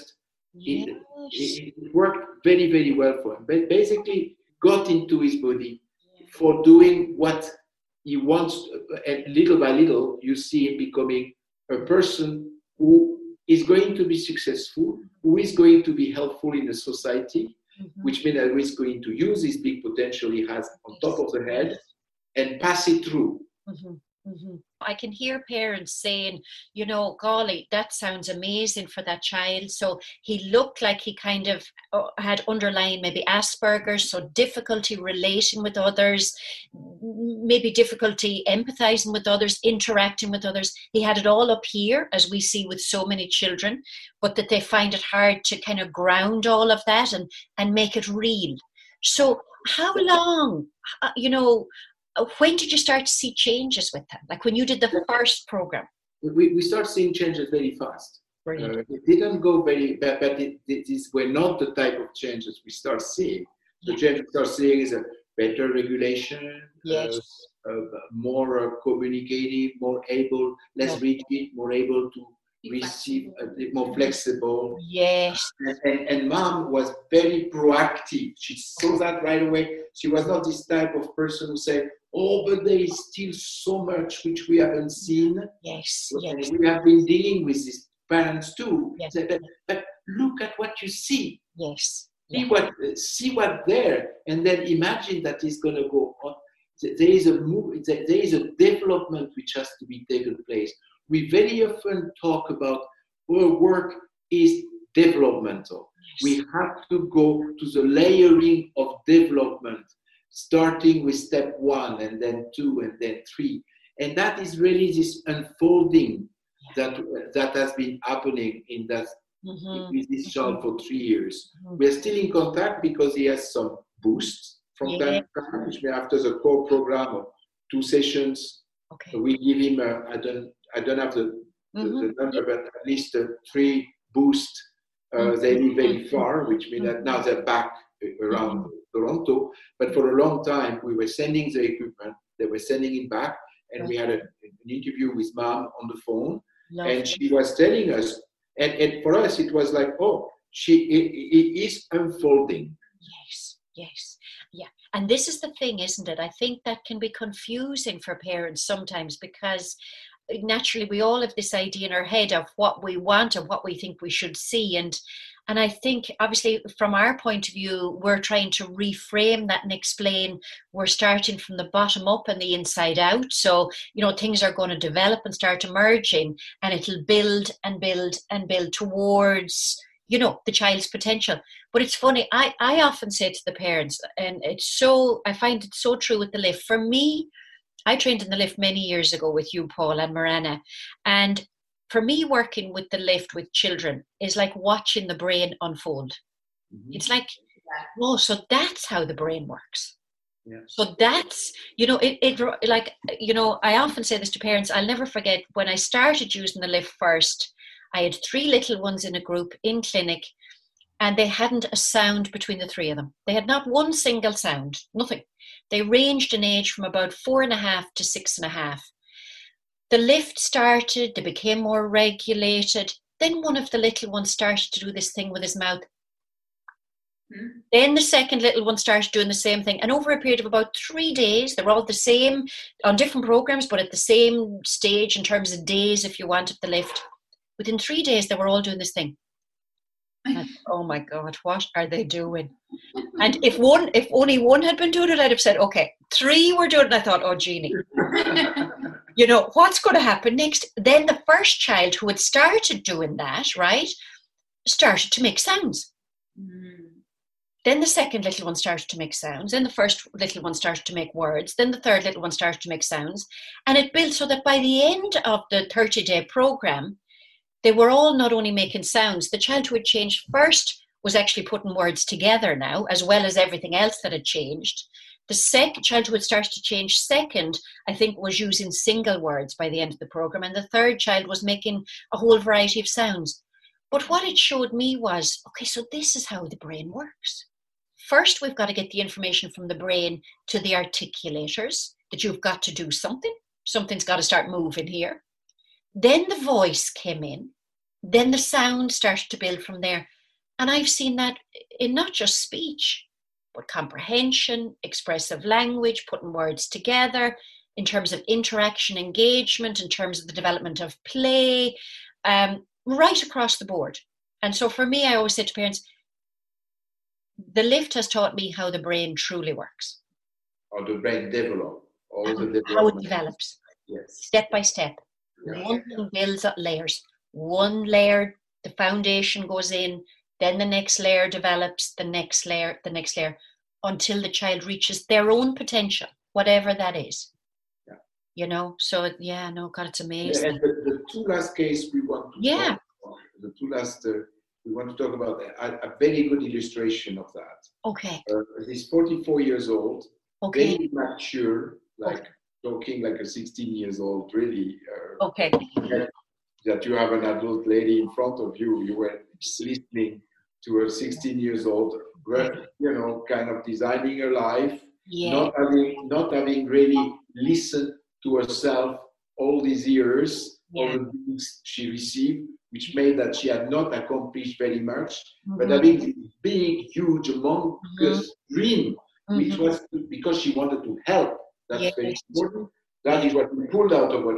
it worked very, very well for him. But basically got into his body for doing what he wants, and little by little, you see him becoming a person who is going to be successful, who is going to be helpful in the society, which means that he is going to use his big potential he has on top of the head and pass it through. I can hear parents saying, you know, golly, that sounds amazing for that child. So he looked like he kind of had underlying maybe Asperger's, so difficulty relating with others, maybe difficulty empathizing with others, interacting with others. He had it all up here, as we see with so many children, but that they find it hard to kind of ground all of that and make it real. So how long, when did you start to see changes with them? Like when you did the first program? We start seeing changes very fast. It didn't go very, but these were not the type of changes we start seeing. The change we start seeing is a better regulation, more communicative, more able, less rigid, more able to receive, a bit more flexible. Yes. And mom was very proactive. She saw that right away. She was not this type of person who said, oh, but there is still so much which we haven't seen. Yes. And we have been dealing with these parents too. Yes. But look at what you see. Yes. See what there, and then imagine that is going to go on. There is a development which has to be taken place. We very often talk about our work is developmental. Yes. We have to go to the layering of development, starting with step 1 and then 2 and then 3. And that is really this unfolding that has been happening in that with this child for 3 years. We're still in contact because he has some boosts from time to time, which after the core program of 2 sessions, we give him I don't have the number, but at least 3 boosts. They live very far, which means that now they're back around Toronto. But for a long time, we were sending the equipment, they were sending it back, and we had an interview with mom on the phone. Lovely. And she was telling us, and for us, it was like, it is unfolding. Yes. Yeah. And this is the thing, isn't it? I think that can be confusing for parents sometimes because naturally we all have this idea in our head of what we want and what we think we should see. And I think obviously from our point of view, we're trying to reframe that and explain we're starting from the bottom up and the inside out. So, things are going to develop and start emerging and it'll build and build and build towards, the child's potential. But it's funny, I often say to the parents, and I find it so true with the lift. For me, I trained in the lift many years ago with you, Paul, and Marana. And for me, working with the lift with children is like watching the brain unfold. It's like, so that's how the brain works. Yeah. So that's, I often say this to parents, I'll never forget when I started using the lift first, I had 3 little ones in a group in clinic and they hadn't a sound between the 3 of them. They had not one single sound, nothing. They ranged in age from about 4.5 to 6.5. The lift started, they became more regulated. Then one of the little ones started to do this thing with his mouth. Then the second little one started doing the same thing. And over a period of about 3 days, they were all the same on different programs, but at the same stage in terms of days, if you wanted the lift. Within 3 days, they were all doing this thing. And, oh my God, what are they doing? And if only one had been doing it, I'd have said, okay, 3 were doing it. And I thought, oh, Jeannie, what's going to happen next? Then the first child who had started doing that, right, started to make sounds. Then the second little one started to make sounds. Then the first little one started to make words. Then the third little one started to make sounds. And it built so that by the end of the 30-day program, they were all not only making sounds, the child who had changed first was actually putting words together now, as well as everything else that had changed. The second child who had started to change second, I think, was using single words by the end of the program. And the third child was making a whole variety of sounds. But what it showed me was, okay, so this is how the brain works. First, we've got to get the information from the brain to the articulators, that you've got to do something. Something's got to start moving here. Then the voice came in. Then the sound started to build from there. And I've seen that in not just speech, but comprehension, expressive language, putting words together. in terms of interaction, engagement, in terms of the development of play, right across the board. And so for me, I always say to parents, the lift has taught me how the brain truly works. Or the brain develops. How it develops. Yes. Step by step. Yeah. One thing builds up layers. One layer, the foundation goes in, then the next layer develops, the next layer, until the child reaches their own potential, whatever that is. Yeah. You know, so yeah, no, God, it's amazing. And the two last case we want to talk about, we want to talk about a very good illustration of that. Okay. He's 44 years old, okay. very mature, like talking like a 16 years old, really. Okay. That you have an adult lady in front of you, you were listening to her 16 years old, you know, kind of designing her life, not having really listened to herself all these years, all the things she received, which made that she had not accomplished very much, but having this big, huge, humongous dream, which was because she wanted to help. That's very important. That is what we pulled out of what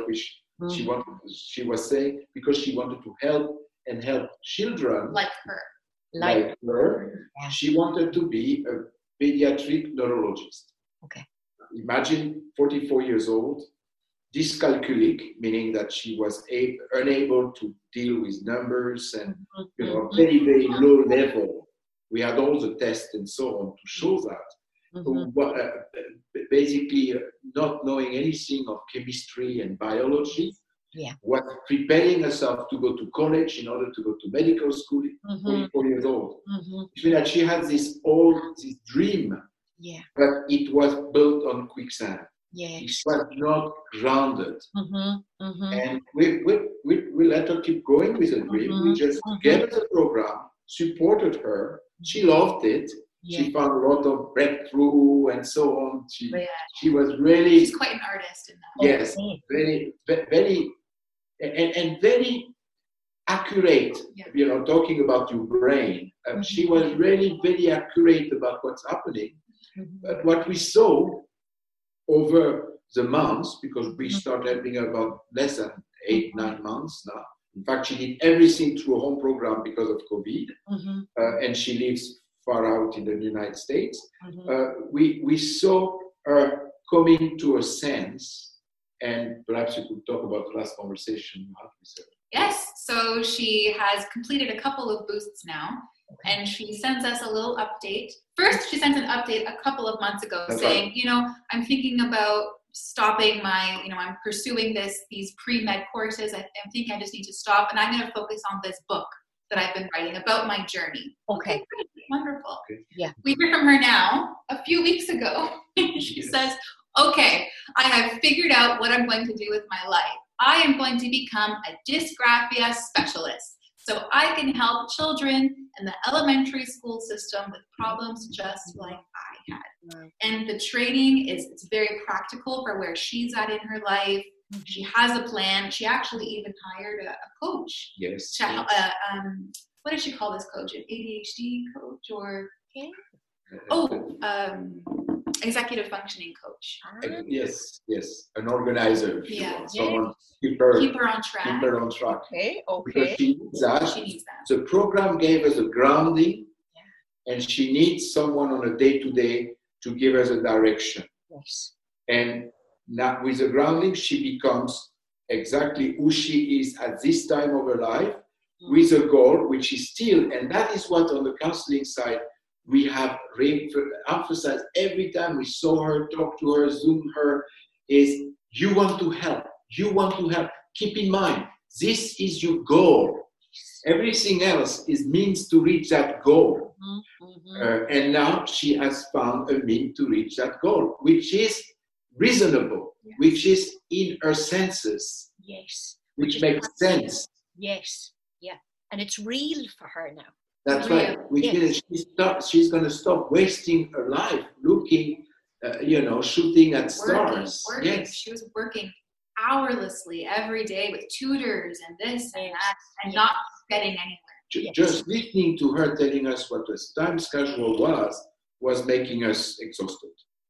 she was saying, because she wanted to help and help children like her. Yeah. She wanted to be a pediatric neurologist. Okay. Imagine 44 years old, dyscalculic, meaning that she was unable to deal with numbers and very, very low level. We had all the tests and so on to show that. Basically, not knowing anything of chemistry and biology, was preparing herself to go to college in order to go to medical school, 44 years old. Which means that she had this dream, but it was built on quicksand. It was not grounded. And we let her keep going with the dream. We just gave her the program, supported her. She loved it. She found a lot of breakthrough and so on. She was really... She's quite an artist in that. Yes, very, very, and very accurate, you know, talking about your brain. She was really very accurate about what's happening. But what we saw over the months, because we started helping her about less than 8-9 months now. In fact, she did everything through a home program because of COVID, and she lives far out in the United States. We saw her coming to a sense, and perhaps you could talk about the last conversation you had with her. Yes, so she has completed a couple of boosts now, and she sends us a little update. First, she sent an update a couple of months ago saying, you know, I'm thinking about stopping my, you know, I'm pursuing these pre-med courses. I think I just need to stop, and I'm going to focus on this book that I've been writing about my journey. Okay. Wonderful. Okay. Yeah. We hear from her now a few weeks ago. She says, okay, I have figured out what I'm going to do with my life. I am going to become a dysgraphia specialist, so I can help children in the elementary school system with problems just like I had. And the training it's very practical for where she's at in her life. She has a plan. She actually even hired a coach. Yes. What does she call this coach? An ADHD coach or? Executive functioning coach. Yes. An organizer. Someone keep her on track. Keep her on track. Okay. Because she needs that. The program gave us a grounding, and she needs someone on a day-to-day to give us a direction. Yes. And now with the grounding, she becomes exactly who she is at this time of her life, with a goal, which is still, and that is what on the counseling side, we have emphasized every time we saw her, talk to her, Zoom her, is you want to help. You want to help. Keep in mind, this is your goal. Everything else is means to reach that goal. And now she has found a means to reach that goal, which is reasonable, which is in her senses. Yes. Which makes sense. Yes. Yeah. And it's real for her now. That's right. Which means she's going to stop wasting her life looking, shooting at stars. Working. Yes. She was working hourlessly every day with tutors and this and that, and not getting anywhere. Just listening to her telling us what the time schedule was making us exhausted.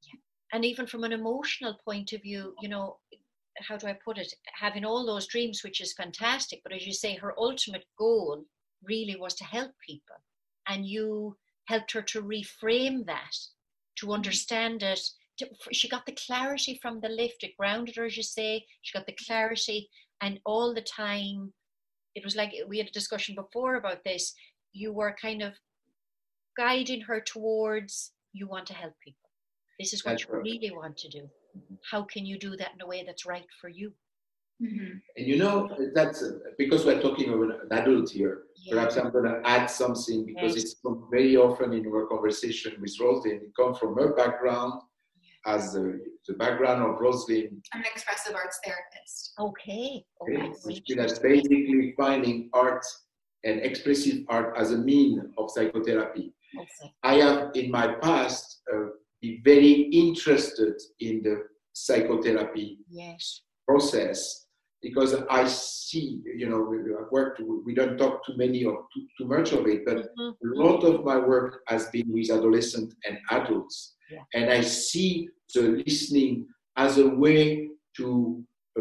And even from an emotional point of view, you know, how do I put it? Having all those dreams, which is fantastic, but as you say, her ultimate goal really was to help people. And you helped her to reframe that, to understand it. She got the clarity from the lift. It grounded her, as you say. She got the clarity. And all the time, it was like we had a discussion before about this. You were kind of guiding her towards, you want to help people. This is what you really want to do. How can you do that in a way that's right for you? Mm-hmm. And you know, that's because we're talking of an adult here. Yeah. Perhaps I'm going to add something because it's very often in our conversation with Rosalind, it comes from her background as the background of Rosalind. I'm an expressive arts therapist. Okay. That's basically finding art and expressive art as a means of psychotherapy. Okay. I have in my past been very interested in the psychotherapy process because I see, you know, I've worked, we don't talk too much of it, but a lot of my work has been with adolescents and adults. Yeah. And I see the listening as a way to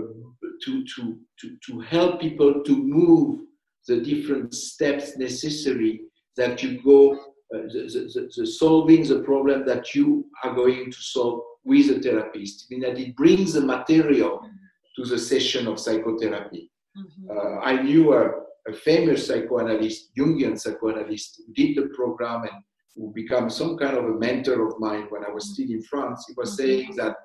help people to move the different steps necessary that you go, the solving the problem that you are going to solve with a therapist. I mean that it brings the material to the session of psychotherapy. Mm-hmm. I knew a famous psychoanalyst, Jungian psychoanalyst, who did the program and who became some kind of a mentor of mine when I was still in France. He was saying that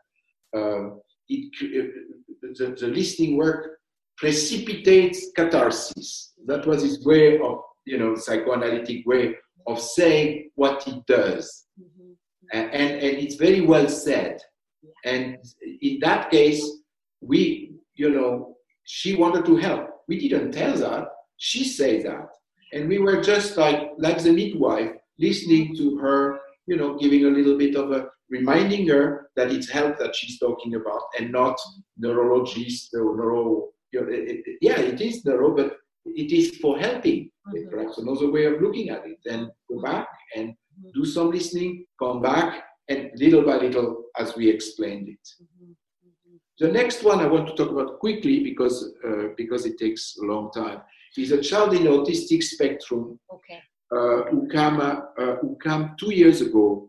the listening work precipitates catharsis. That was his way of, you know, psychoanalytic way of saying what it does. Mm-hmm. And it's very well said. Yeah. And in that case, we, you know, she wanted to help. We didn't tell that. She said that. And we were just like the midwife, listening to her, you know, giving a little bit of a, reminding her that it's health that she's talking about and not neurologist or neuro. You know, it is neuro, but it is for helping. Mm-hmm. Perhaps another way of looking at it. Then go back and do some listening, come back, and little by little, as we explained it. Mm-hmm. The next one I want to talk about quickly because it takes a long time is a child in autistic spectrum who came 2 years ago,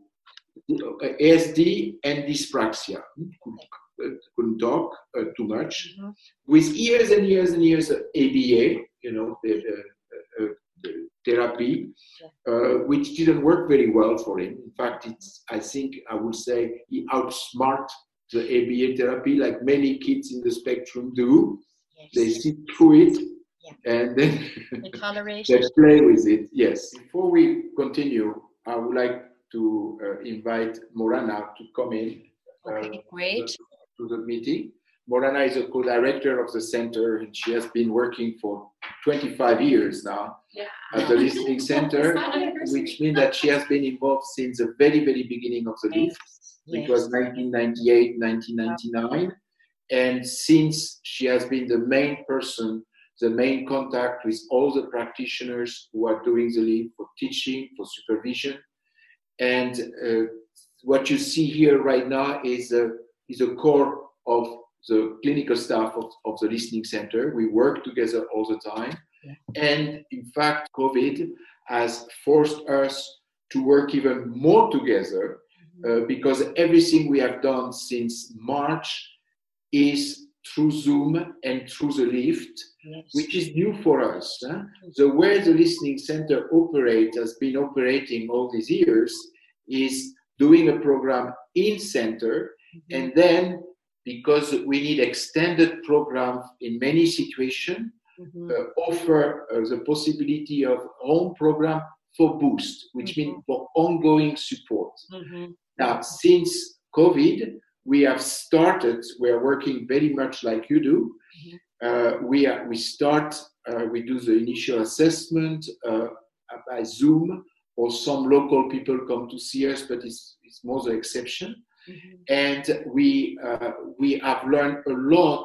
ASD and dyspraxia. Couldn't talk too much, with years and years and years of ABA, you know, the therapy, which didn't work very well for him. In fact, I think I would say he outsmarted the ABA therapy like many kids in the spectrum do. Yes. They sit through it and then they play with it. Yes. Before we continue, I would like to invite Morana to come in to the meeting. Morana is a co-director of the center and she has been working for 25 years now at the Listening Center, which means that she has been involved since the very, very beginning of the lift. It was 1998, 1999. And since she has been the main person, the main contact with all the practitioners who are doing the lift for teaching, for supervision. And what you see here right now is a core of the clinical staff of the Listening Center. We work together all the time. Yeah. And in fact, COVID has forced us to work even more together because everything we have done since March is through Zoom and through the lift, which is new for us. Huh? The way the Listening Center has been operating all these years is doing a program in center, and then because we need extended programs in many situations, offer the possibility of home program for boost, which means for ongoing support. Now, since COVID, we are working very much like you do. We do the initial assessment by Zoom, or some local people come to see us, but it's more the exception. And we have learned a lot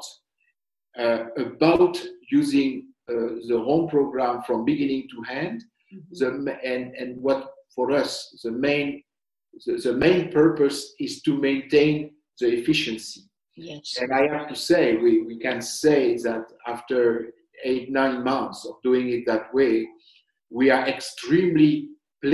about using the home program from beginning to end. And what for us the main the main purpose is to maintain the efficiency. Yes. And I have to say, we can say that after 8-9 months of doing it that way, we are extremely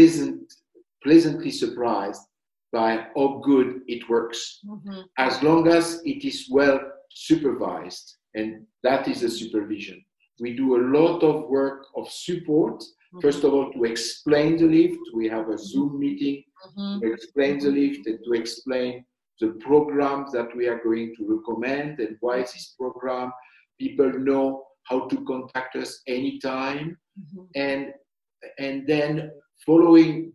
pleasantly surprised by how good it works, as long as it is well supervised, and that is a supervision. We do a lot of work of support. First of all, to explain the lift, we have a Zoom meeting to explain the lift and to explain the programs that we are going to recommend and why this program. People know how to contact us anytime, and then following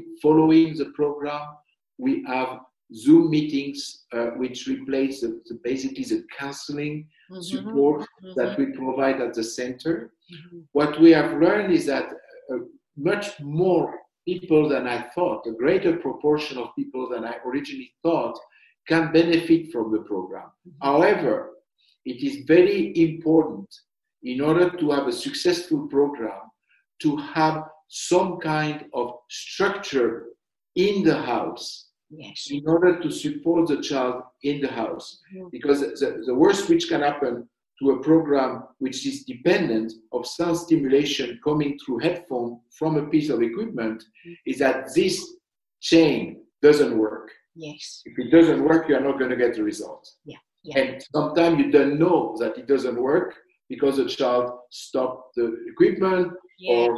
the program, we have Zoom meetings, which replace basically the counseling support that we provide at the center. What we have learned is that much more people than I thought, a greater proportion of people than I originally thought, can benefit from the program. However, it is very important, in order to have a successful program, to have some kind of structure in the house, in order to support the child in the house. Because the worst which can happen to a program which is dependent of sound stimulation coming through headphone from a piece of equipment is that this chain doesn't work. Yes. If it doesn't work, you are not going to get the result. And sometimes you don't know that it doesn't work because the child stopped the equipment or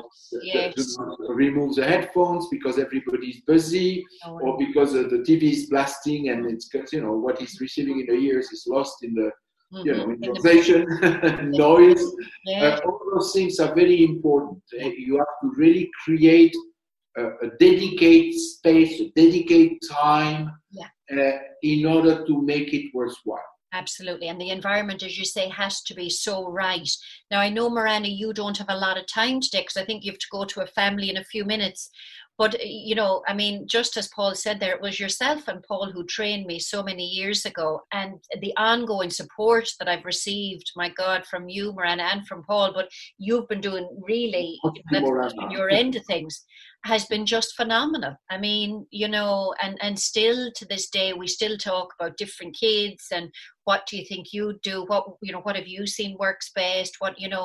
removes the headphones because everybody is busy, or because the TV is blasting and it's, what he's receiving in the ears is lost in the in translation, noise. All those things are very important. You have to really create a dedicated space, a dedicated time in order to make it worthwhile. Absolutely. And the environment, as you say, has to be so right. Now, I know, Miranda, you don't have a lot of time today because I think you have to go to a family in a few minutes. But, I mean, just as Paul said there, it was yourself and Paul who trained me so many years ago. And the ongoing support that I've received, my God, from you, Miranda, and from Paul, but you've been doing really, your end of things, has been just phenomenal. I mean, and still to this day, we still talk about different kids and what do you think you do? What have you seen works best?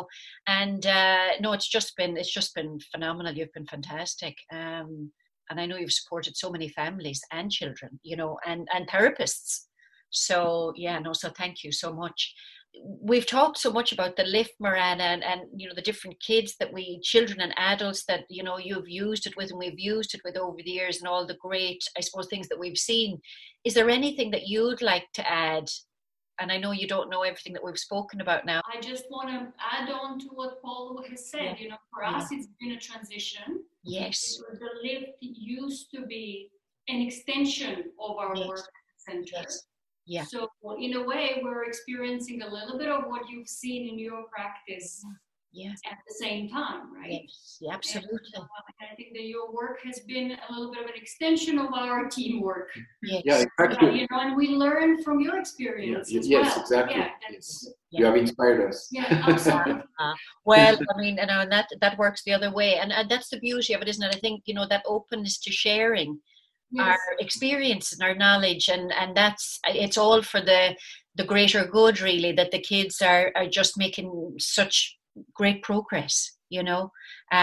No, it's just been phenomenal. You've been fantastic. And I know you've supported so many families and children, and therapists. So so thank you so much. We've talked so much about the lift, Miranda, and the different children and adults that you've used it with, and we've used it with over the years, and all the great, I suppose, things that we've seen. Is there anything that you'd like to add? And I know you don't know everything that we've spoken about now. I just want to add on to what Paul has said. For us, it's been a transition. Yes. The lift used to be an extension of our work center. Yes. Yeah. So in a way, we're experiencing a little bit of what you've seen in your practice at the same time, right? Yes, yeah, absolutely. And I think that your work has been a little bit of an extension of our teamwork. Yes. Yeah, exactly. And we learn from your experience as yes, well. Exactly. You have inspired us. Yeah, absolutely. Well, I mean, and that works the other way. And that's the beauty of it, isn't it? I think, that openness to sharing our experience and our knowledge, and it's all for the greater good, really, that the kids are just making such great progress, I know,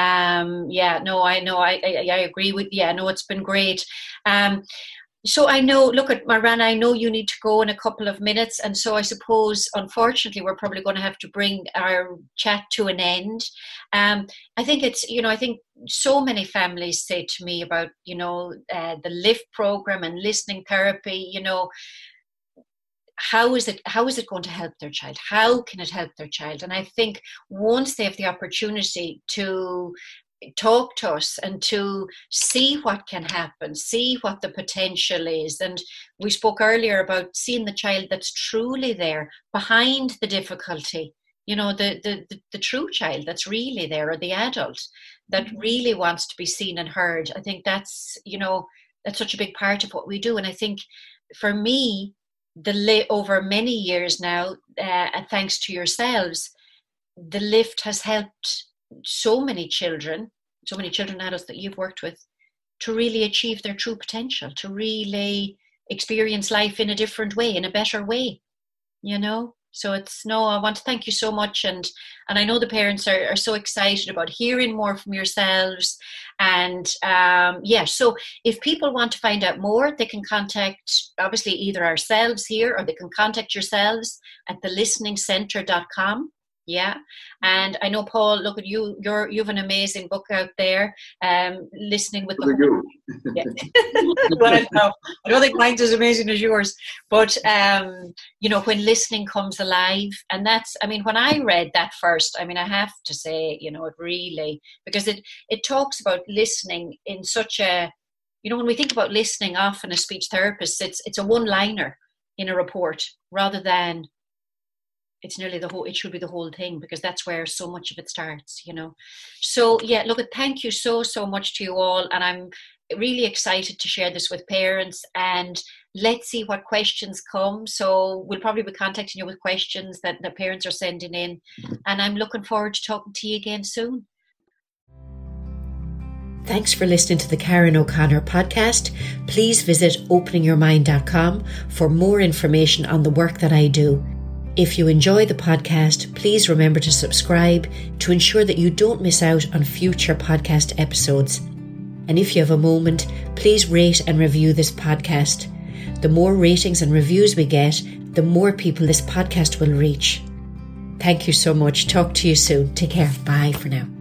I agree with, it's been great. So I know, look at Miranda, I know you need to go in a couple of minutes, and so I suppose, unfortunately, we're probably going to have to bring our chat to an end. I think it's, I think so many families say to me about, the LIFT program and listening therapy, how is it going to help their child? How can it help their child? And I think once they have the opportunity to talk to us and to see what can happen, see what the potential is. And we spoke earlier about seeing the child that's truly there behind the difficulty, the true child that's really there, or the adult that really wants to be seen and heard. I think that's such a big part of what we do. And I think for me, over many years now, thanks to yourselves, the LIFT has helped so many children and adults that you've worked with to really achieve their true potential, to really experience life in a different way, in a better way, you know? So I want to thank you so much. And I know the parents are so excited about hearing more from yourselves. And so if people want to find out more, they can contact obviously either ourselves here, or they can contact yourselves at thelisteningcenter.com. Yeah. And I know, Paul, look at you, you have an amazing book out there, Listening with the you. Yeah. Well, I don't think mine's as amazing as yours, but when listening comes alive, and that's, when I read that first, I have to say, it really, because it talks about listening in such a, when we think about listening often as speech therapists, it's a one-liner in a report rather than it's nearly it should be the whole thing, because that's where so much of it starts, So yeah, look, thank you so much to you all. And I'm really excited to share this with parents, and let's see what questions come. So we'll probably be contacting you with questions that the parents are sending in. And I'm looking forward to talking to you again soon. Thanks for listening to the Karen O'Connor podcast. Please visit openingyourmind.com for more information on the work that I do. If you enjoy the podcast, please remember to subscribe to ensure that you don't miss out on future podcast episodes. And if you have a moment, please rate and review this podcast. The more ratings and reviews we get, the more people this podcast will reach. Thank you so much. Talk to you soon. Take care. Bye for now.